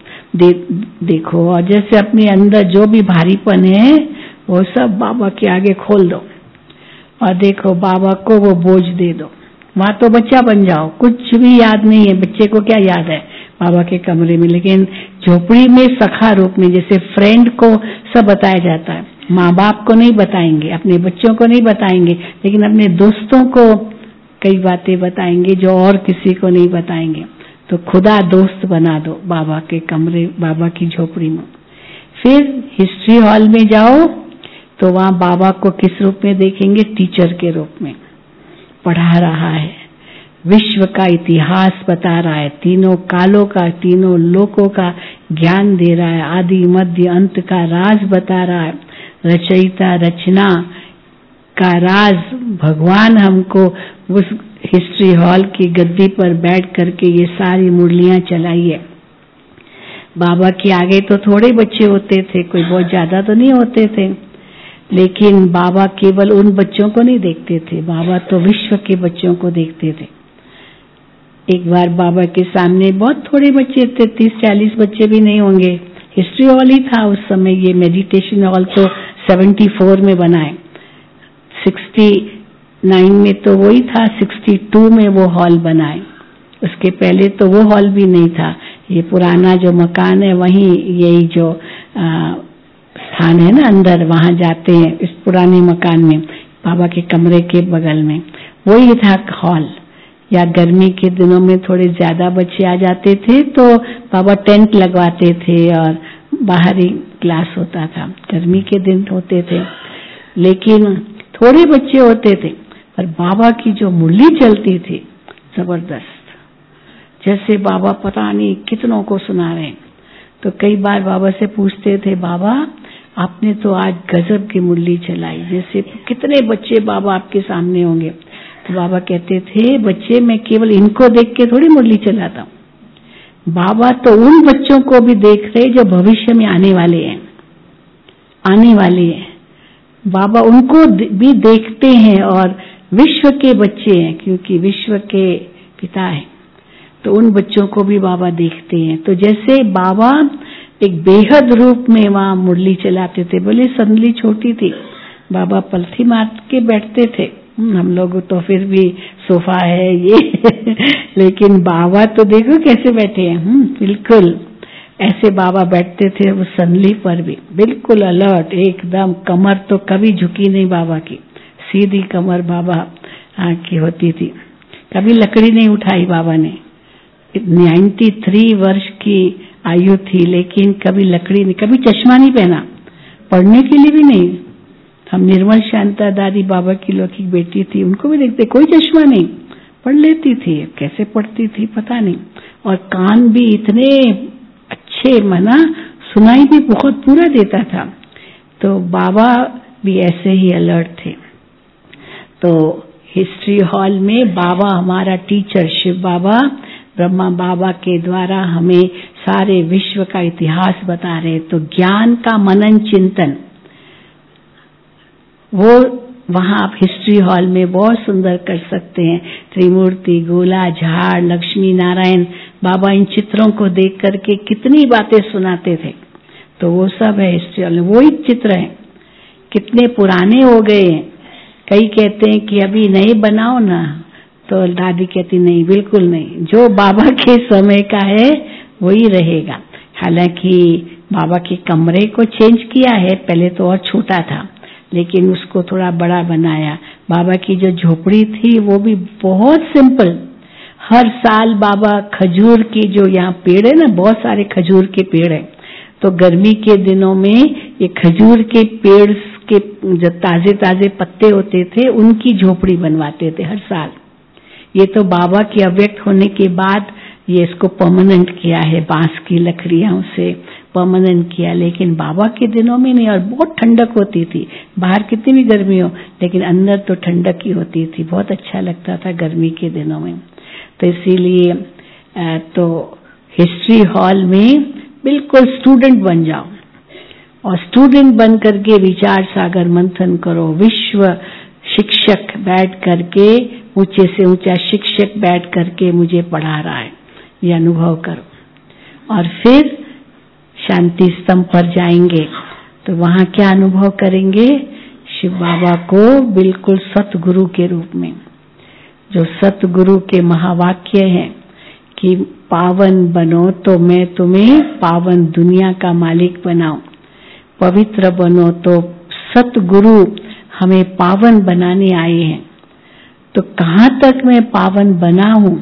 B: देखो। और जैसे अपने अंदर जो भी भारीपन है वो सब बाबा के आगे खोल दो और देखो, बाबा को वो बोझ दे दो। वहां तो बच्चा बन जाओ, कुछ भी याद नहीं है। बच्चे को क्या याद है बाबा के कमरे में? लेकिन झोपड़ी में सखा रूप में, जैसे फ्रेंड को सब बताया जाता है। माँ बाप को नहीं बताएंगे, अपने बच्चों को नहीं बताएंगे, लेकिन अपने दोस्तों को कई बातें बताएंगे जो और किसी को नहीं बताएंगे। तो खुदा दोस्त बना दो बाबा के कमरे, बाबा की झोपड़ी में। फिर हिस्ट्री हॉल में जाओ तो वहां बाबा को किस रूप में देखेंगे? टीचर के रूप में। पढ़ा रहा है, विश्व का इतिहास बता रहा है, तीनों कालों का, तीनों लोकों का ज्ञान दे रहा है, आदि मध्य अंत का राज बता रहा है, रचयिता रचना का राज भगवान हमको उस हिस्ट्री हॉल की गद्दी पर बैठ करके ये सारी मुरलियां चलाई है। बाबा के आगे तो थोड़े बच्चे होते थे, कोई बहुत ज्यादा तो नहीं होते थे, लेकिन बाबा केवल उन बच्चों को नहीं देखते थे, बाबा तो विश्व के बच्चों को देखते थे। एक बार बाबा के सामने बहुत थोड़े बच्चे थे, 30-40 बच्चे भी नहीं होंगे। हिस्ट्री हॉल ही था उस समय, ये मेडिटेशन हॉल तो 74 में बना है, 69 में तो वही था, 62 में वो हॉल बना है। उसके पहले तो वो हॉल भी नहीं था। ये पुराना जो मकान है वहीं यही जो स्थान है ना अंदर, वहां जाते हैं इस पुराने मकान में, बाबा के कमरे के बगल में वही था हॉल। या गर्मी के दिनों में थोड़े ज्यादा बच्चे आ जाते थे तो बाबा टेंट लगवाते थे और बाहर ही क्लास होता था। गर्मी के दिन होते थे, लेकिन थोड़े बच्चे होते थे, पर बाबा की जो मुरली चलती थी जबरदस्त, जैसे बाबा पता नहीं कितनों को सुना रहे हैं। तो कई बार बाबा से पूछते थे, बाबा आपने तो आज गजब की मुरली चलाई, जैसे कितने बच्चे बाबा आपके सामने होंगे। तो बाबा कहते थे, बच्चे मैं केवल इनको देख के थोड़ी मुरली चलाता हूं, बाबा तो उन बच्चों को भी देख रहे जो भविष्य में आने वाले हैं, आने वाले हैं। बाबा उनको भी देखते हैं और विश्व के बच्चे हैं, क्योंकि विश्व के पिता हैं, तो उन बच्चों को भी बाबा देखते हैं। तो जैसे बाबा एक बेहद रूप में वहां मुरली चलाते थे। बोले संदली छोटी थी, बाबा पलथी मार के बैठते थे, हम लोग तो फिर भी सोफा है ये लेकिन बाबा तो देखो कैसे बैठे हैं, बिल्कुल ऐसे बाबा बैठते थे उस संदली पर भी, बिल्कुल अलर्ट एकदम। कमर तो कभी झुकी नहीं बाबा की, सीधी कमर बाबा की होती थी, कभी लकड़ी नहीं उठाई बाबा ने। 93 वर्ष की आयु थी, लेकिन कभी लकड़ी नहीं, कभी चश्मा नहीं पहना, पढ़ने के लिए भी नहीं। हम निर्मल शांता दादी बाबा की लौकिक बेटी थी, उनको भी देखते, कोई चश्मा नहीं, पढ़ लेती थी, कैसे पढ़ती थी पता नहीं, और कान भी इतने अच्छे, मना सुनाई भी बहुत पूरा देता था। तो बाबा भी ऐसे ही अलर्ट थे। तो हिस्ट्री हॉल में बाबा हमारा टीचर शिव बाबा, ब्रह्मा बाबा के द्वारा हमें सारे विश्व का इतिहास बता रहे। तो ज्ञान का मनन चिंतन वो वहां आप हिस्ट्री हॉल में बहुत सुंदर कर सकते हैं। त्रिमूर्ति, गोला, झाड़, लक्ष्मी नारायण, बाबा इन चित्रों को देख करके कितनी बातें सुनाते थे। तो वो सब है हिस्ट्री हॉल में, वही चित्र हैं। कितने पुराने हो गए हैं। कई कहते हैं कि अभी नए बनाओ ना, तो दादी कहती नहीं, बिल्कुल नहीं, जो बाबा के समय का है वही रहेगा। हालांकि बाबा के कमरे को चेंज किया है, पहले तो और छोटा था लेकिन उसको थोड़ा बड़ा बनाया। बाबा की जो झोपड़ी थी वो भी बहुत सिंपल। हर साल बाबा खजूर की, जो यहाँ पेड़ है ना, बहुत सारे खजूर के पेड़ हैं, तो गर्मी के दिनों में ये खजूर के पेड़ के जो ताजे ताजे पत्ते होते थे उनकी झोपड़ी बनवाते थे हर साल। ये तो बाबा के अव्यक्त होने के बाद ये इसको परमानेंट किया है, बांस की लकड़ियों से परमानेंट किया। लेकिन बाबा के दिनों में नहीं, और बहुत ठंडक होती थी। बाहर कितनी भी गर्मी हो लेकिन अंदर तो ठंडक ही होती थी, बहुत अच्छा लगता था गर्मी के दिनों में। तो इसीलिए तो हिस्ट्री हॉल में बिल्कुल स्टूडेंट बन जाओ, और स्टूडेंट बन करके विचार सागर मंथन करो। विश्व शिक्षक बैठ करके, ऊंचे से ऊंचा शिक्षक बैठ करके मुझे पढ़ा रहा है, ये अनुभव करो। और फिर शांति स्तंभ पर जाएंगे तो वहां क्या अनुभव करेंगे? शिव बाबा को बिल्कुल सतगुरु के रूप में, जो सतगुरु के महावाक्य हैं कि पावन बनो तो मैं तुम्हें पावन दुनिया का मालिक बनाऊं, पवित्र बनो तो सतगुरु हमें पावन बनाने आए हैं। तो कहां तक मैं पावन बना हूं,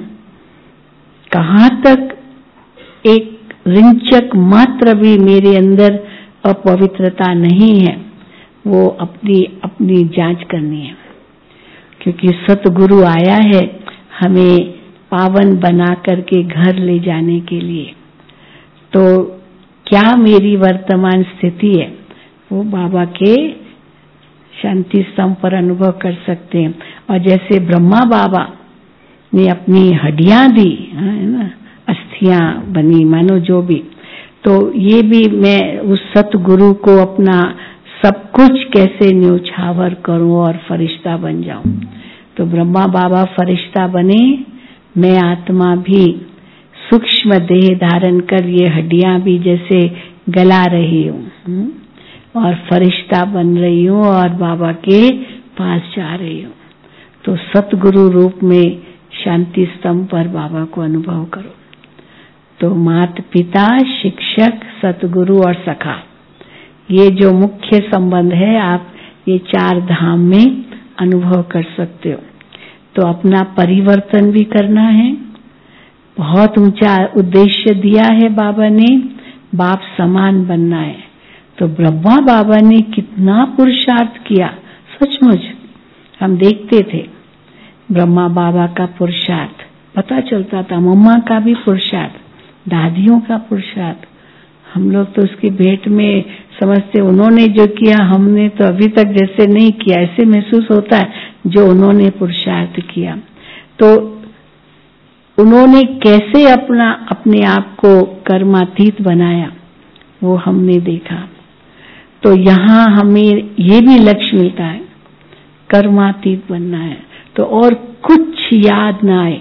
B: कहां तक एक रिंचक मात्र भी मेरे अंदर अपवित्रता नहीं है, वो अपनी जांच करनी है। क्योंकि सतगुरु आया है हमें पावन बना करके घर ले जाने के लिए। तो क्या मेरी वर्तमान स्थिति है, वो बाबा के शांति स्तंभ पर अनुभव कर सकते हैं। और जैसे ब्रह्मा बाबा ने अपनी हड्डियां दी, है ना, अस्थियां बनी, मानो जो भी, तो ये भी मैं उस सतगुरु को अपना सब कुछ कैसे न्योछावर करूं और फरिश्ता बन जाऊं। तो ब्रह्मा बाबा फरिश्ता बने, मैं आत्मा भी सूक्ष्म देह धारण कर ये हड्डियां भी जैसे गला रही हूं और फरिश्ता बन रही हूं और बाबा के पास जा रही हूं। तो सतगुरु रूप में शांति स्तंभ पर बाबा को अनुभव करो। तो माता पिता, शिक्षक, सतगुरु और सखा, ये जो मुख्य संबंध है आप ये 4 धाम में अनुभव कर सकते हो। तो अपना परिवर्तन भी करना है, बहुत ऊंचा उद्देश्य दिया है बाबा ने, बाप समान बनना है। तो ब्रह्मा बाबा ने कितना पुरुषार्थ किया, सचमुच हम देखते थे ब्रह्मा बाबा का पुरुषार्थ, पता चलता था मम्मा का भी पुरुषार्थ, दादियों का पुरुषार्थ। हम लोग तो उसकी भेंट में समझते उन्होंने जो किया हमने तो अभी तक जैसे नहीं किया, ऐसे महसूस होता है जो उन्होंने पुरुषार्थ किया। तो उन्होंने कैसे अपने आप को कर्मातीत बनाया वो हमने देखा। तो यहाँ हमें ये भी लक्ष्य मिलता है, कर्मातीत बनना है। तो और कुछ याद ना आए,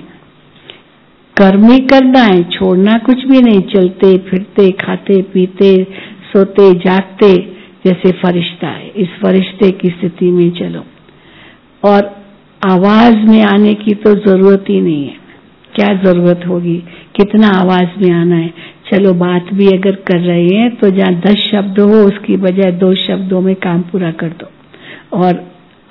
B: कर्म ही करना है, छोड़ना कुछ भी नहीं, चलते फिरते खाते पीते सोते जागते जैसे फरिश्ता है, इस फरिश्ते की स्थिति में चलो। और आवाज में आने की तो जरूरत ही नहीं है, क्या जरूरत होगी, कितना आवाज में आना है। चलो बात भी अगर कर रहे हैं तो जहाँ 10 शब्द हो उसकी बजाय 2 शब्दों में काम पूरा कर दो, और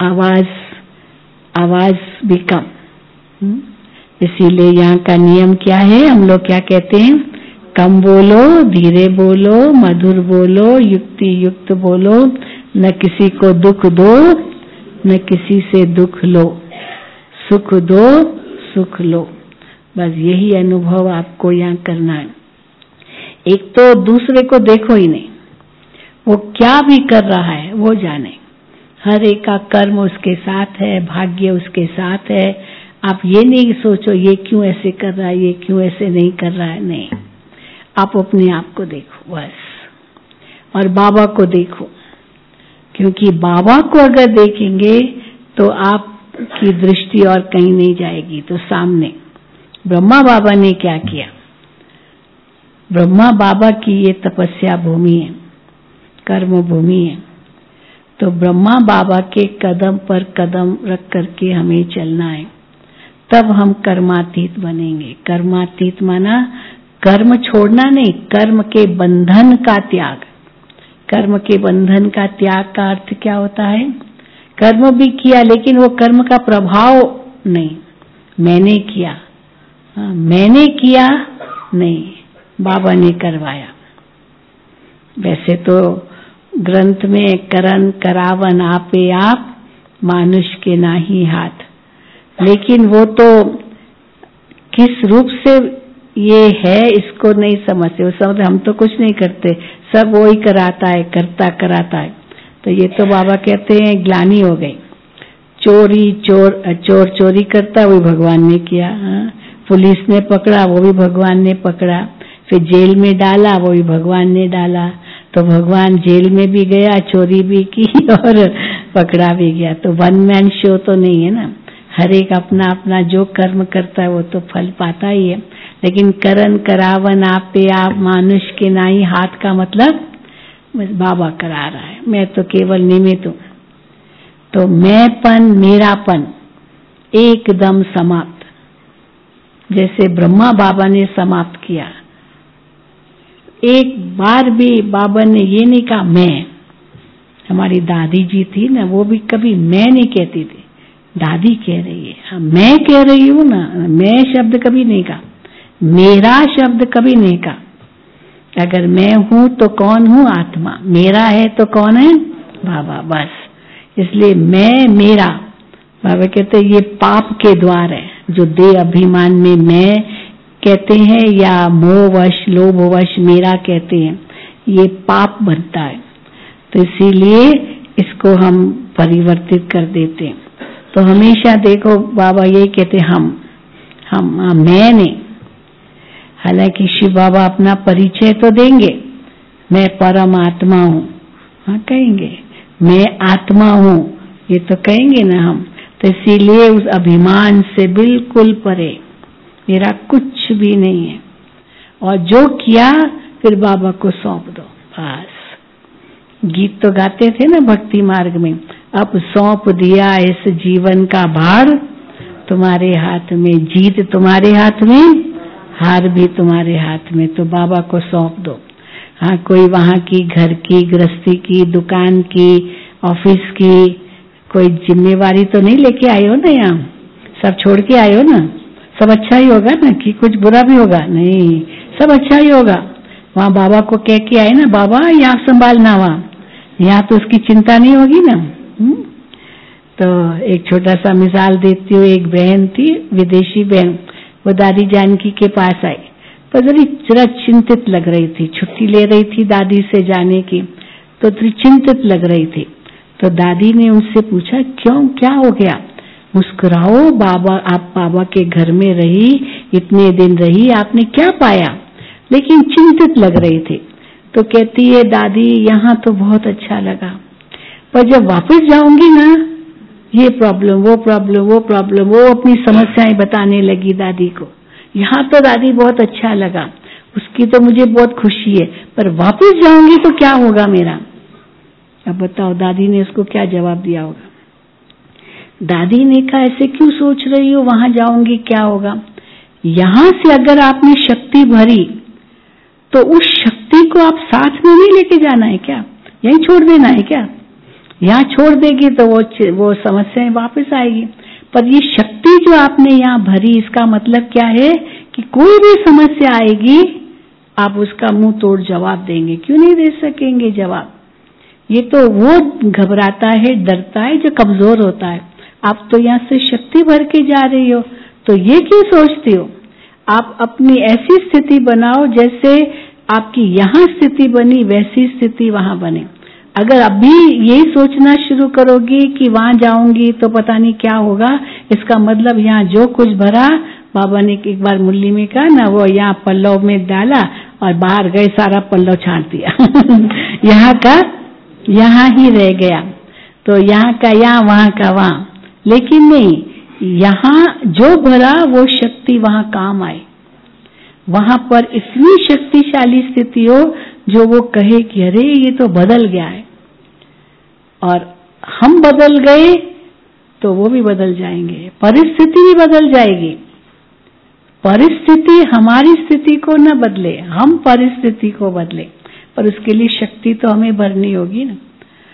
B: आवाज भी कम। इसीलिए यहाँ का नियम क्या है, हम लोग क्या कहते हैं, कम बोलो, धीरे बोलो, मधुर बोलो, युक्ति युक्त बोलो, न किसी को दुख दो न किसी से दुख लो, सुख दो सुख लो। बस यही अनुभव आपको यहाँ करना है। एक तो दूसरे को देखो ही नहीं, वो क्या भी कर रहा है वो जाने। हर एक का कर्म उसके साथ है, भाग्य उसके साथ है। आप ये नहीं सोचो ये क्यों ऐसे कर रहा है, ये क्यों ऐसे नहीं कर रहा है, नहीं। आप अपने आप को देखो बस, और बाबा को देखो, क्योंकि बाबा को अगर देखेंगे तो आपकी दृष्टि और कहीं नहीं जाएगी। तो सामने ब्रह्मा बाबा ने क्या किया? ब्रह्मा बाबा की ये तपस्या भूमि है, कर्म भूमि है। तो ब्रह्मा बाबा के कदम पर कदम रख करके हमें चलना है, तब हम कर्मातीत बनेंगे। कर्मातीत माना कर्म छोड़ना नहीं, कर्म के बंधन का त्याग। कर्म के बंधन का त्याग का अर्थ क्या होता है? कर्म भी किया लेकिन वो कर्म का प्रभाव नहीं, मैंने किया, मैंने किया नहीं, बाबा ने करवाया। वैसे तो ग्रंथ में करन करावन आपे आप, मानुष के नाही हाथ, लेकिन वो तो किस रूप से ये है इसको नहीं समझते। वो समझते हम तो कुछ नहीं करते, सब वो ही कराता है, करता कराता है। तो ये तो बाबा कहते हैं ग्लानि हो गई। चोर चोरी करता वो भगवान ने किया, पुलिस ने पकड़ा वो भी भगवान ने पकड़ा, फिर जेल में डाला वो भी भगवान ने डाला। तो भगवान जेल में भी गया, चोरी भी की और पकड़ा भी गया। तो वन मैन शो तो नहीं है ना, हर एक अपना अपना जो कर्म करता है वो तो फल पाता ही है। लेकिन करन करावन आपे आप, मानुष के नाई हाथ का मतलब बाबा करा रहा है, मैं तो केवल निमित्त हूं। तो मैंपन मेरापन एकदम समाप्त, जैसे ब्रह्मा बाबा ने समाप्त किया। एक बार भी बाबा ने ये नहीं कहा मैं। हमारी दादी जी थी ना, वो भी कभी मैं नहीं कहती थी, दादी कह रही है। हाँ, मैं कह रही हूं ना, मैं शब्द कभी नहीं कहा, मेरा शब्द कभी नहीं कहा। अगर मैं हूं तो कौन हूं? आत्मा। मेरा है तो कौन है? बाबा। बस इसलिए मैं मेरा, बाबा कहते ये पाप के द्वार है, जो देह अभिमान में मैं कहते हैं या मोहवश लोभवश मेरा कहते हैं, ये पाप बनता है। तो इसीलिए इसको हम परिवर्तित कर देते हैं। तो हमेशा देखो बाबा यही कहते हम मैं नहीं। हालांकि शिव बाबा अपना परिचय तो देंगे, मैं परमात्मा हूँ, हाँ कहेंगे, मैं आत्मा हूँ, ये तो कहेंगे ना हम। तो इसीलिए उस अभिमान से बिल्कुल परे, मेरा कुछ भी नहीं है। और जो किया फिर बाबा को सौंप दो बस। गीत तो गाते थे ना भक्ति मार्ग में, अब सौंप दिया इस जीवन का भार तुम्हारे हाथ में, जीत तुम्हारे हाथ में, हार भी तुम्हारे हाथ में। तो बाबा को सौंप दो। हाँ, कोई वहां की घर की, गृहस्थी की, दुकान की, ऑफिस की कोई जिम्मेवारी तो नहीं लेके आए हो ना, यहाँ सब छोड़ के आए हो ना। सब अच्छा ही होगा ना, कि कुछ बुरा भी होगा? नहीं, सब अच्छा ही होगा। वहाँ बाबा को कह के आए ना, बाबा यहाँ संभालना, वहाँ यहाँ तो उसकी चिंता नहीं होगी ना। तो एक छोटा सा मिसाल देती हूँ। एक बहन थी, विदेशी बहन, वो दादी जानकी के पास आई, पर जरा चिंतित लग रही थी। छुट्टी ले रही थी दादी से जाने की, तो चिंतित लग रही थी। तो दादी ने उनसे पूछा क्यों, क्या हो गया? मुस्कुराओ बाबा, आप बाबा के घर में रही, इतने दिन रही, आपने क्या पाया? लेकिन चिंतित लग रही थी। तो कहती है दादी यहाँ तो बहुत अच्छा लगा, पर जब वापस जाऊंगी ना, ये प्रॉब्लम, वो प्रॉब्लम, वो प्रॉब्लम, वो अपनी समस्याएं बताने लगी दादी को। यहाँ तो दादी बहुत अच्छा लगा, उसकी तो मुझे बहुत खुशी है, पर वापस जाऊंगी तो क्या होगा मेरा? अब बताओ दादी ने उसको क्या जवाब दिया होगा? दादी ने कहा ऐसे क्यों सोच रही हो, वहां जाऊंगी क्या होगा? यहां से अगर आपने शक्ति भरी तो उस शक्ति को आप साथ में नहीं लेके जाना है क्या? यहीं छोड़ देना है क्या? यहाँ छोड़ देगी तो वो समस्याएं वापस आएगी। पर ये शक्ति जो आपने यहाँ भरी, इसका मतलब क्या है कि कोई भी समस्या आएगी आप उसका मुंह तोड़ जवाब देंगे। क्यों नहीं दे सकेंगे जवाब? ये तो वो घबराता है, डरता है जो कमजोर होता है। आप तो यहाँ से शक्ति भर के जा रही हो, तो ये क्यों सोचती हो? आप अपनी ऐसी स्थिति बनाओ जैसे आपकी यहाँ स्थिति बनी वैसी स्थिति वहां बने। अगर अभी यही सोचना शुरू करोगी कि वहां जाऊंगी तो पता नहीं क्या होगा, इसका मतलब यहाँ जो कुछ भरा, बाबा ने एक बार मुरली में कहा ना, वो यहाँ पल्लव में डाला और बाहर गए सारा पल्लव छांट दिया यहाँ का यहाँ ही रह गया। तो यहाँ का यहाँ, वहां का वहां। लेकिन नहीं, यहाँ जो भरा वो शक्ति वहां काम आए, वहां पर इतनी शक्तिशाली स्थिति हो जो वो कहे कि अरे ये तो बदल गया है, और हम बदल गए तो वो भी बदल जाएंगे, परिस्थिति भी बदल जाएगी। परिस्थिति हमारी स्थिति को न बदले, हम परिस्थिति को बदले, पर उसके लिए शक्ति तो हमें भरनी होगी ना।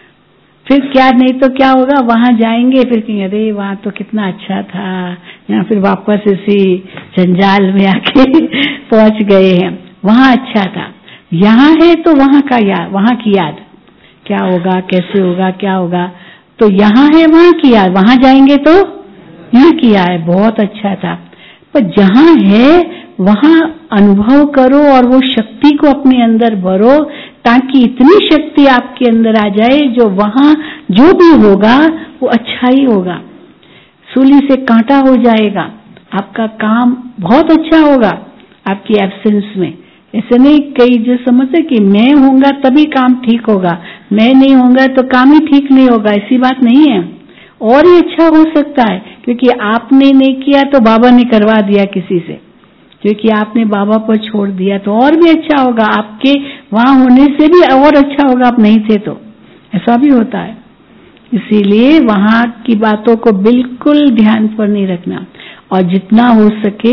B: फिर क्या, नहीं तो क्या होगा, वहां जाएंगे फिर कहेंगे अरे वहां तो कितना अच्छा था, यहाँ फिर वापस इसी जंजाल में आके पहुंच गए हैं। वहां अच्छा था, यहाँ है तो वहां का याद, वहां की याद, क्या होगा, कैसे होगा, क्या होगा। तो यहाँ है वहां की याद, वहां जाएंगे तो यहाँ की याद, बहुत अच्छा था। पर जहां है वहां अनुभव करो और वो शक्ति को अपने अंदर भरो, ताकि इतनी शक्ति आपके अंदर आ जाए जो वहां जो भी होगा वो अच्छा ही होगा, सूली से कांटा हो जाएगा, आपका काम बहुत अच्छा होगा आपकी एब्सेंस में। ऐसे नहीं कई जो समझते कि मैं होऊंगा तभी काम ठीक होगा, मैं नहीं होऊंगा तो काम ही ठीक नहीं होगा, ऐसी बात नहीं है। और ही अच्छा हो सकता है, क्योंकि आपने नहीं किया तो बाबा ने करवा दिया किसी से, क्योंकि आपने बाबा पर छोड़ दिया तो और भी अच्छा होगा, आपके वहां होने से भी और अच्छा होगा, आप नहीं थे तो, ऐसा भी होता है। इसीलिए वहां की बातों को बिल्कुल ध्यान पर नहीं रखना, और जितना हो सके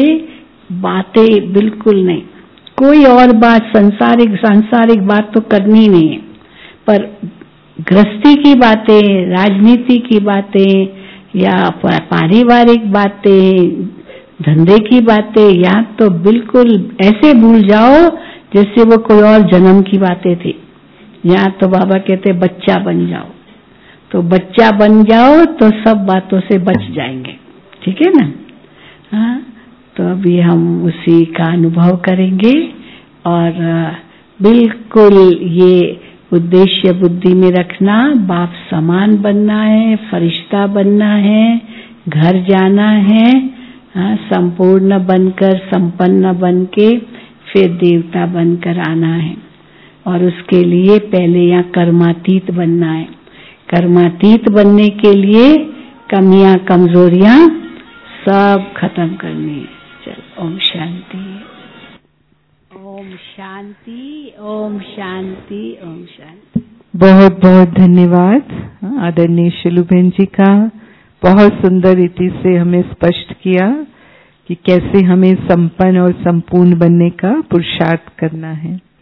B: बातें बिल्कुल नहीं, कोई और बात सांसारिक बात तो करनी नहीं है, पर गृहस्थी की बातें, राजनीति की बातें या पारिवारिक बातें, धंधे की बातें, यहाँ तो बिल्कुल ऐसे भूल जाओ जैसे वो कोई और जन्म की बातें थी। यहाँ तो बाबा कहते बच्चा बन जाओ, तो बच्चा बन जाओ तो सब बातों से बच जाएंगे, ठीक है ना। हाँ, तो अभी हम उसी का अनुभव करेंगे, और बिल्कुल ये उद्देश्य बुद्धि में रखना, बाप समान बनना है, फरिश्ता बनना है, घर जाना है, संपूर्ण बनकर, संपन्न बनके फिर देवता बनकर आना है। और उसके लिए पहले यहाँ कर्मातीत बनना है। कर्मातीत बनने के लिए कमियां, कमजोरियां सब खत्म करनी है। चल, ओम शांति, ओम शांति, ओम शांति, ओम शांति।
A: बहुत बहुत धन्यवाद आदरणीय शिलुबेन जी का। बहुत सुंदर रीति से हमें स्पष्ट किया कि कैसे हमें संपन्न और संपूर्ण बनने का पुरुषार्थ करना है।